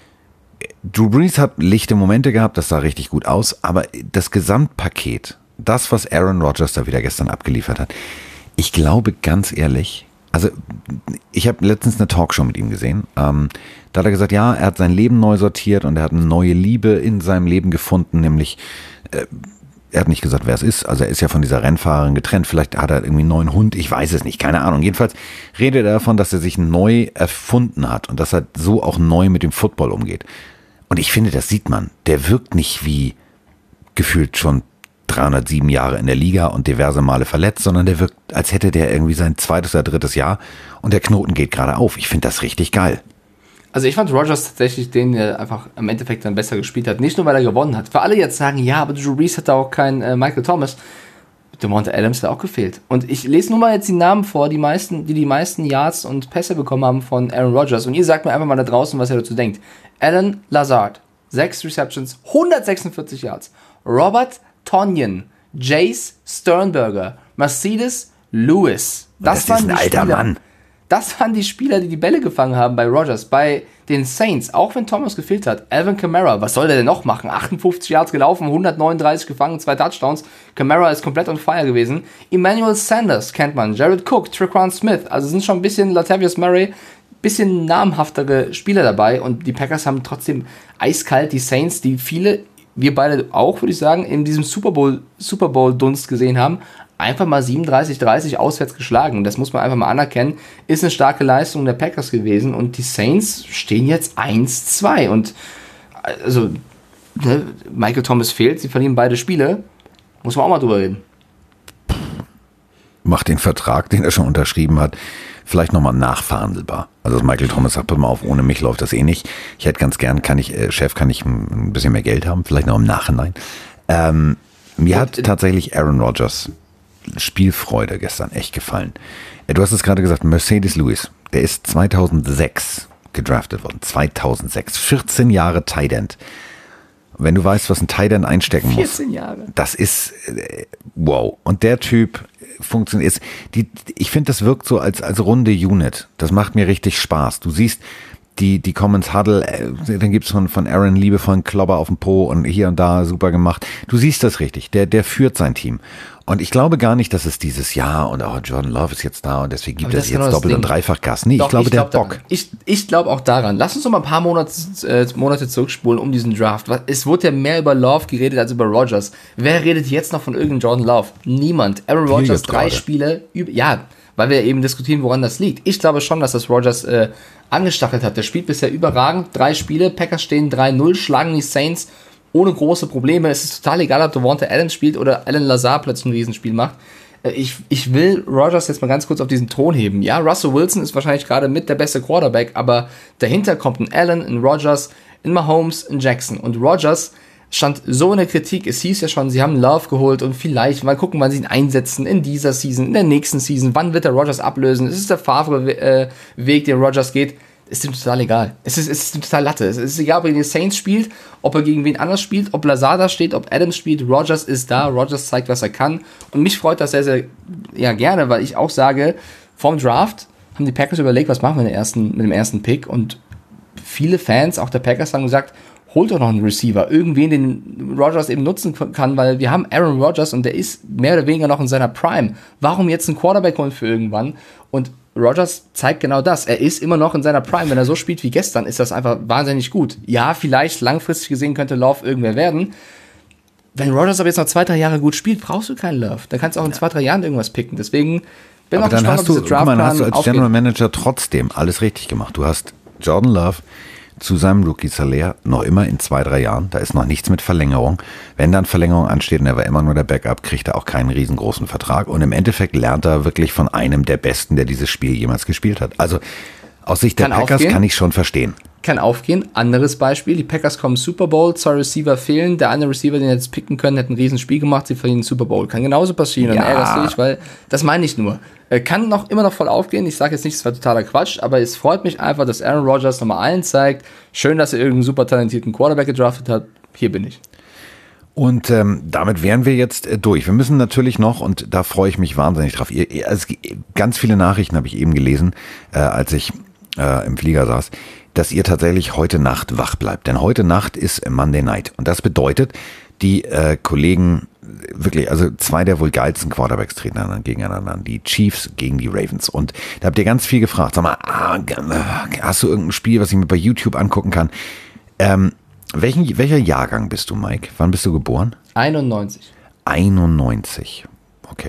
Drew Brees hat lichte Momente gehabt, das sah richtig gut aus, aber das Gesamtpaket, das, was Aaron Rodgers da wieder gestern abgeliefert hat, ich glaube ganz ehrlich, also ich habe letztens eine Talkshow mit ihm gesehen, da hat er gesagt, ja, er hat sein Leben neu sortiert und er hat eine neue Liebe in seinem Leben gefunden, nämlich er hat nicht gesagt, wer es ist. Also er ist ja von dieser Rennfahrerin getrennt. Vielleicht hat er irgendwie einen neuen Hund. Ich weiß es nicht. Keine Ahnung. Jedenfalls redet er davon, dass er sich neu erfunden hat und dass er so auch neu mit dem Football umgeht. Und ich finde, das sieht man. Der wirkt nicht wie gefühlt schon 307 Jahre in der Liga und diverse Male verletzt, sondern der wirkt, als hätte der irgendwie sein 2. oder 3. Jahr und der Knoten geht gerade auf. Ich finde das richtig geil. Also ich fand Rodgers tatsächlich den, der einfach im Endeffekt dann besser gespielt hat. Nicht nur, weil er gewonnen hat. Für alle jetzt sagen, ja, aber Drew Brees hat da auch keinen Michael Thomas. Devonta Adams hat auch gefehlt. Und ich lese nur mal jetzt die Namen vor, die meisten Yards und Pässe bekommen haben von Aaron Rodgers. Und ihr sagt mir einfach mal da draußen, was ihr dazu denkt. Alan Lazard, 6 Receptions, 146 Yards. Robert Tonyan, Jace Sternberger, Mercedes Lewis. Das ist ein alter Mann. Das waren die Spieler, die Bälle gefangen haben bei Rodgers, bei den Saints, auch wenn Thomas gefehlt hat. Alvin Kamara, was soll der denn noch machen? 58 Yards gelaufen, 139 gefangen, 2 Touchdowns. Kamara ist komplett on fire gewesen. Emmanuel Sanders kennt man, Jared Cook, Tre'Quan Smith, also sind schon ein bisschen Latavius Murray, bisschen namhaftere Spieler dabei und die Packers haben trotzdem eiskalt die Saints, die viele, wir beide auch, würde ich sagen, in diesem Super Bowl-Dunst gesehen haben, einfach mal 37-30 auswärts geschlagen. Das muss man einfach mal anerkennen. Ist eine starke Leistung der Packers gewesen und die Saints stehen jetzt 1-2 und also Michael Thomas fehlt, sie verlieren beide Spiele. Muss man auch mal drüber reden. Macht den Vertrag, den er schon unterschrieben hat, vielleicht nochmal nachverhandelbar. Also Michael Thomas sagt, pass mal auf, ohne mich läuft das eh nicht. Ich hätte ganz gern, kann ich ein bisschen mehr Geld haben, vielleicht noch im Nachhinein. Mir hat tatsächlich Aaron Rodgers Spielfreude gestern echt gefallen. Du hast es gerade gesagt, Mercedes Lewis, der ist 2006 gedraftet worden. 2006, 14 Jahre Tight End. Wenn du weißt, was ein Tight End einstecken muss. 14 Jahre. Das ist wow. Und der Typ funktioniert. Ich finde, das wirkt so als runde Unit. Das macht mir richtig Spaß. Du siehst die Commons Huddle, dann gibt's von Aaron liebevollen Klopper auf dem Po und hier und da super gemacht. Du siehst das richtig. Der führt sein Team. Und ich glaube gar nicht, dass es dieses Jahr und Jordan Love ist jetzt da und deswegen gibt es jetzt doppelt und dreifach Gas. Nee, doch, ich glaube, der hat Bock. Ich glaube auch daran. Lass uns noch mal ein paar Monate zurückspulen um diesen Draft. Es wurde ja mehr über Love geredet als über Rodgers. Wer redet jetzt noch von irgendeinem Jordan Love? Niemand. Aaron Rodgers, 3 Spiele, weil wir eben diskutieren, woran das liegt. Ich glaube schon, dass das Rodgers angestachelt hat. Der spielt bisher überragend. 3 Spiele, Packers stehen 3-0, schlagen die Saints ohne große Probleme. Es ist total egal, ob Davante Adams spielt oder Alan Lazar plötzlich ein Riesenspiel macht. Ich will Rodgers jetzt mal ganz kurz auf diesen Thron heben. Ja, Russell Wilson ist wahrscheinlich gerade mit der beste Quarterback, aber dahinter kommt ein Allen, ein Rodgers, ein Mahomes, ein Jackson. Und Rodgers stand so in der Kritik. Es hieß ja schon, sie haben Love geholt und vielleicht mal gucken, wann sie ihn einsetzen in dieser Season, in der nächsten Season. Wann wird der Rodgers ablösen? Es ist der Favre-Weg, den Rodgers geht. Ist ihm total egal. Es ist ihm total Latte. Es ist egal, ob er gegen die Saints spielt, ob er gegen wen anders spielt, ob Lazar da steht, ob Adams spielt. Rodgers ist da. Rodgers zeigt, was er kann. Und mich freut das sehr, sehr gerne, weil ich auch sage, vom Draft haben die Packers überlegt, was machen wir mit dem ersten Pick. Und viele Fans, auch der Packers, haben gesagt, holt doch noch einen Receiver. Irgendwen, den Rodgers eben nutzen kann, weil wir haben Aaron Rodgers und der ist mehr oder weniger noch in seiner Prime. Warum jetzt einen Quarterback holen für irgendwann? Und Rodgers zeigt genau das. Er ist immer noch in seiner Prime. Wenn er so spielt wie gestern, ist das einfach wahnsinnig gut. Ja, vielleicht langfristig gesehen könnte Love irgendwer werden. Wenn Rodgers aber jetzt noch 2-3 Jahre gut spielt, brauchst du keinen Love. Dann kannst du auch in 2-3 Jahren irgendwas picken. Deswegen bin ich auch gespannt, ob diese Draftplan hast du als General Manager trotzdem alles richtig gemacht. Du hast Jordan Love zu seinem Rookie-Salär noch immer in 2-3 Jahren. Da ist noch nichts mit Verlängerung. Wenn dann Verlängerung ansteht und er war immer nur der Backup, kriegt er auch keinen riesengroßen Vertrag. Und im Endeffekt lernt er wirklich von einem der Besten, der dieses Spiel jemals gespielt hat. Also aus Sicht der Packers kann ich schon verstehen. Kann aufgehen. Anderes Beispiel, die Packers kommen Super Bowl, 2 Receiver fehlen, der eine Receiver, den jetzt picken können, hat ein Riesenspiel gemacht, sie verlieren den Super Bowl. Kann genauso passieren, dann ärgerst du dich, weil das meine ich nur. Kann immer noch voll aufgehen, ich sage jetzt nicht, es war totaler Quatsch, aber es freut mich einfach, dass Aaron Rodgers nochmal allen zeigt, schön, dass er irgendeinen super talentierten Quarterback gedraftet hat, hier bin ich. Und damit wären wir jetzt durch. Wir müssen natürlich noch, und da freue ich mich wahnsinnig drauf, ganz viele Nachrichten habe ich eben gelesen, als ich im Flieger saß, dass ihr tatsächlich heute Nacht wach bleibt. Denn heute Nacht ist Monday Night. Und das bedeutet, die Kollegen, wirklich, also 2 der wohl geilsten Quarterbacks treten dann gegeneinander an. Die Chiefs gegen die Ravens. Und da habt ihr ganz viel gefragt. Sag mal, hast du irgendein Spiel, was ich mir bei YouTube angucken kann? Welcher Jahrgang bist du, Mike? Wann bist du geboren? 91. 91. Okay.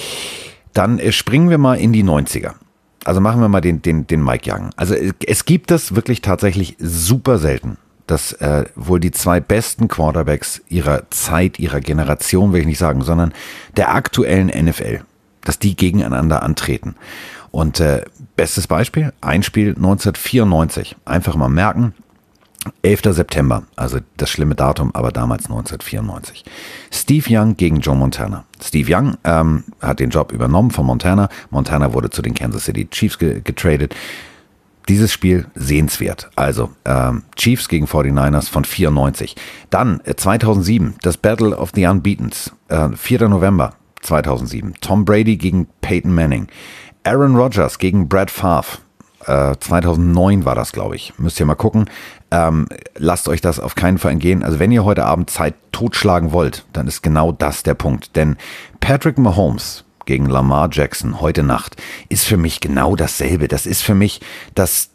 Dann springen wir mal in die 90er. Also machen wir mal den Mike Young. Also es gibt das wirklich tatsächlich super selten, dass wohl die 2 besten Quarterbacks ihrer Zeit, ihrer Generation, will ich nicht sagen, sondern der aktuellen NFL, dass die gegeneinander antreten. Und bestes Beispiel, ein Spiel 1994. Einfach mal merken, 11. September, also das schlimme Datum, aber damals 1994. Steve Young gegen Joe Montana. Steve Young hat den Job übernommen von Montana. Montana wurde zu den Kansas City Chiefs getradet. Dieses Spiel sehenswert. Also Chiefs gegen 49ers von 94. Dann 2007, das Battle of the Unbeatens. 4. November 2007. Tom Brady gegen Peyton Manning. Aaron Rodgers gegen Brett Favre. 2009 war das, glaube ich. Müsst ihr mal gucken. Lasst euch das auf keinen Fall entgehen. Also wenn ihr heute Abend Zeit totschlagen wollt, dann ist genau das der Punkt. Denn Patrick Mahomes gegen Lamar Jackson heute Nacht ist für mich genau dasselbe. Das ist für mich das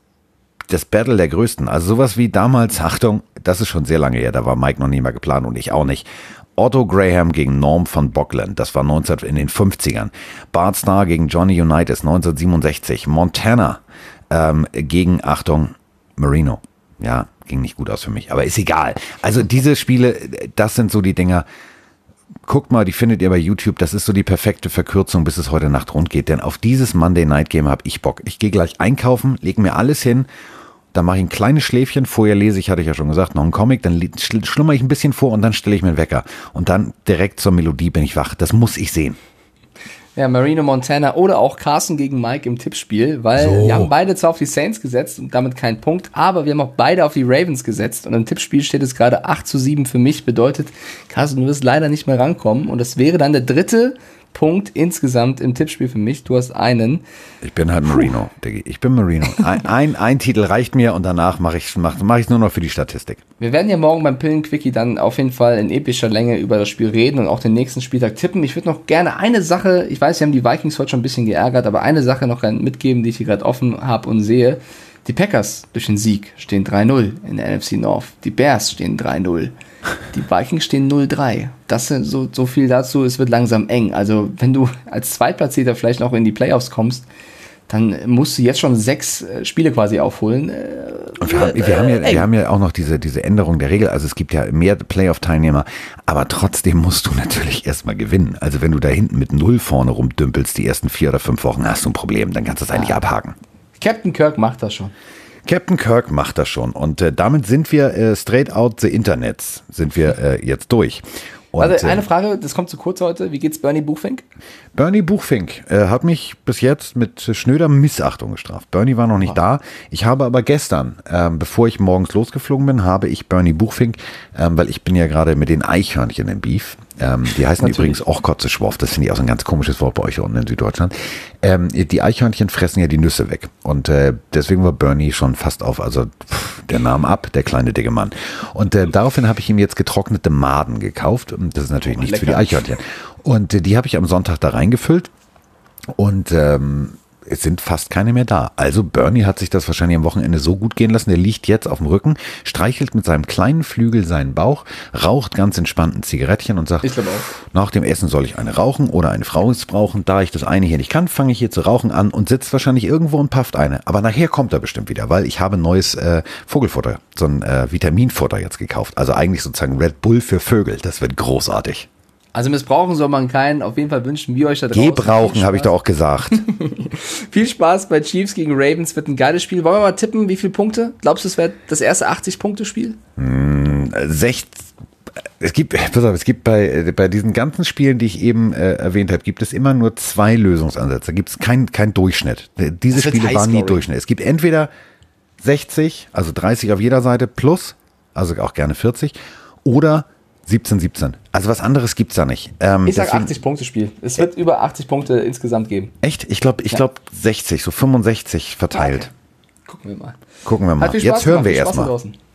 Battle der Größten. Also sowas wie damals, Achtung, das ist schon sehr lange her, da war Mike noch nie mal geplant und ich auch nicht. Otto Graham gegen Norm van Bockland, das war in den 50ern. Bart Starr gegen Johnny Unitas 1967. Montana gegen, Achtung, Marino. Ja, ging nicht gut aus für mich, aber ist egal. Also diese Spiele, das sind so die Dinger. Guckt mal, die findet ihr bei YouTube. Das ist so die perfekte Verkürzung, bis es heute Nacht rund geht. Denn auf dieses Monday Night Game habe ich Bock. Ich gehe gleich einkaufen, lege mir alles hin. Dann mache ich ein kleines Schläfchen. Vorher lese ich, hatte ich ja schon gesagt, noch einen Comic. Dann schlummer ich ein bisschen vor und dann stelle ich mir einen Wecker. Und dann direkt zur Melodie bin ich wach. Das muss ich sehen. Ja, Marino Montana oder auch Carson gegen Mike im Tippspiel, weil wir haben beide zwar auf die Saints gesetzt und damit keinen Punkt, aber wir haben auch beide auf die Ravens gesetzt und im Tippspiel steht es gerade 8-7 für mich, bedeutet, Carson, du wirst leider nicht mehr rankommen und das wäre dann der dritte Punkt insgesamt im Tippspiel für mich. Du hast einen. Ich bin halt Marino, Diggi. Ich bin Marino. Ein Titel reicht mir und danach mache ich es nur noch für die Statistik. Wir werden ja morgen beim Pillenquickie dann auf jeden Fall in epischer Länge über das Spiel reden und auch den nächsten Spieltag tippen. Ich würde noch gerne eine Sache, ich weiß, wir haben die Vikings heute schon ein bisschen geärgert, aber eine Sache noch gerne mitgeben, die ich hier gerade offen habe und sehe. Die Packers durch den Sieg stehen 3-0 in der NFC North. Die Bears stehen 3-0. Die Vikings stehen 0-3. Das sind so viel dazu, es wird langsam eng. Also wenn du als Zweitplatzierter vielleicht noch in die Playoffs kommst, dann musst du jetzt schon 6 Spiele quasi aufholen. Und wir haben ja auch noch diese Änderung der Regel. Also es gibt ja mehr Playoff-Teilnehmer, aber trotzdem musst du natürlich erstmal gewinnen. Also wenn du da hinten mit 0 vorne rumdümpelst, die ersten 4 oder 5 Wochen, hast du ein Problem. Dann kannst du es eigentlich abhaken. Captain Kirk macht das schon. Captain Kirk macht das schon. Und damit sind wir straight out the Internets, sind wir jetzt durch. Und, also eine Frage, das kommt zu kurz heute. Wie geht's Bernie Buchfink? Bernie Buchfink hat mich bis jetzt mit schnöder Missachtung gestraft. Bernie war noch nicht da. Ich habe aber gestern, bevor ich morgens losgeflogen bin, habe ich Bernie Buchfink, weil ich bin ja gerade mit den Eichhörnchen im Beef. Die heißen übrigens auch Kotzeschworf. Das finde ich auch so ein ganz komisches Wort bei euch unten in Süddeutschland. Die Eichhörnchen fressen ja die Nüsse weg. Und deswegen war Bernie schon fast auf, also der nahm ab, der kleine dicke Mann. Und daraufhin habe ich ihm jetzt getrocknete Maden gekauft. Und das ist natürlich nichts für die Eichhörnchen. Und die habe ich am Sonntag da reingefüllt. Und es sind fast keine mehr da. Also Bernie hat sich das wahrscheinlich am Wochenende so gut gehen lassen. Der liegt jetzt auf dem Rücken, streichelt mit seinem kleinen Flügel seinen Bauch, raucht ganz entspannt ein Zigarettchen und sagt, nach dem Essen soll ich eine rauchen oder eine Frau brauchen. Da ich das eine hier nicht kann, fange ich hier zu rauchen an und sitzt wahrscheinlich irgendwo und pafft eine. Aber nachher kommt er bestimmt wieder, weil ich habe ein neues Vogelfutter, so ein Vitaminfutter jetzt gekauft. Also eigentlich sozusagen Red Bull für Vögel. Das wird großartig. Also missbrauchen soll man keinen. Auf jeden Fall wünschen wir euch da draußen. Gebrauchen, habe ich doch auch gesagt. Viel Spaß bei Chiefs gegen Ravens. Wird ein geiles Spiel. Wollen wir mal tippen, wie viele Punkte? Glaubst du, es wird das erste 80-Punkte-Spiel? 60. Es gibt bei diesen ganzen Spielen, die ich eben erwähnt habe, gibt es immer nur 2 Lösungsansätze. Da gibt es kein Durchschnitt. Diese Spiele waren nie Durchschnitt. Es gibt entweder 60, also 30 auf jeder Seite plus, also auch gerne 40, oder 17. Also was anderes gibt's da nicht. Ich sag 80-Punkte-Spiel. Es wird über 80 Punkte insgesamt geben. Echt? Ich glaube 60, so 65 verteilt. Okay. Gucken wir mal. Jetzt hören wir erstmal.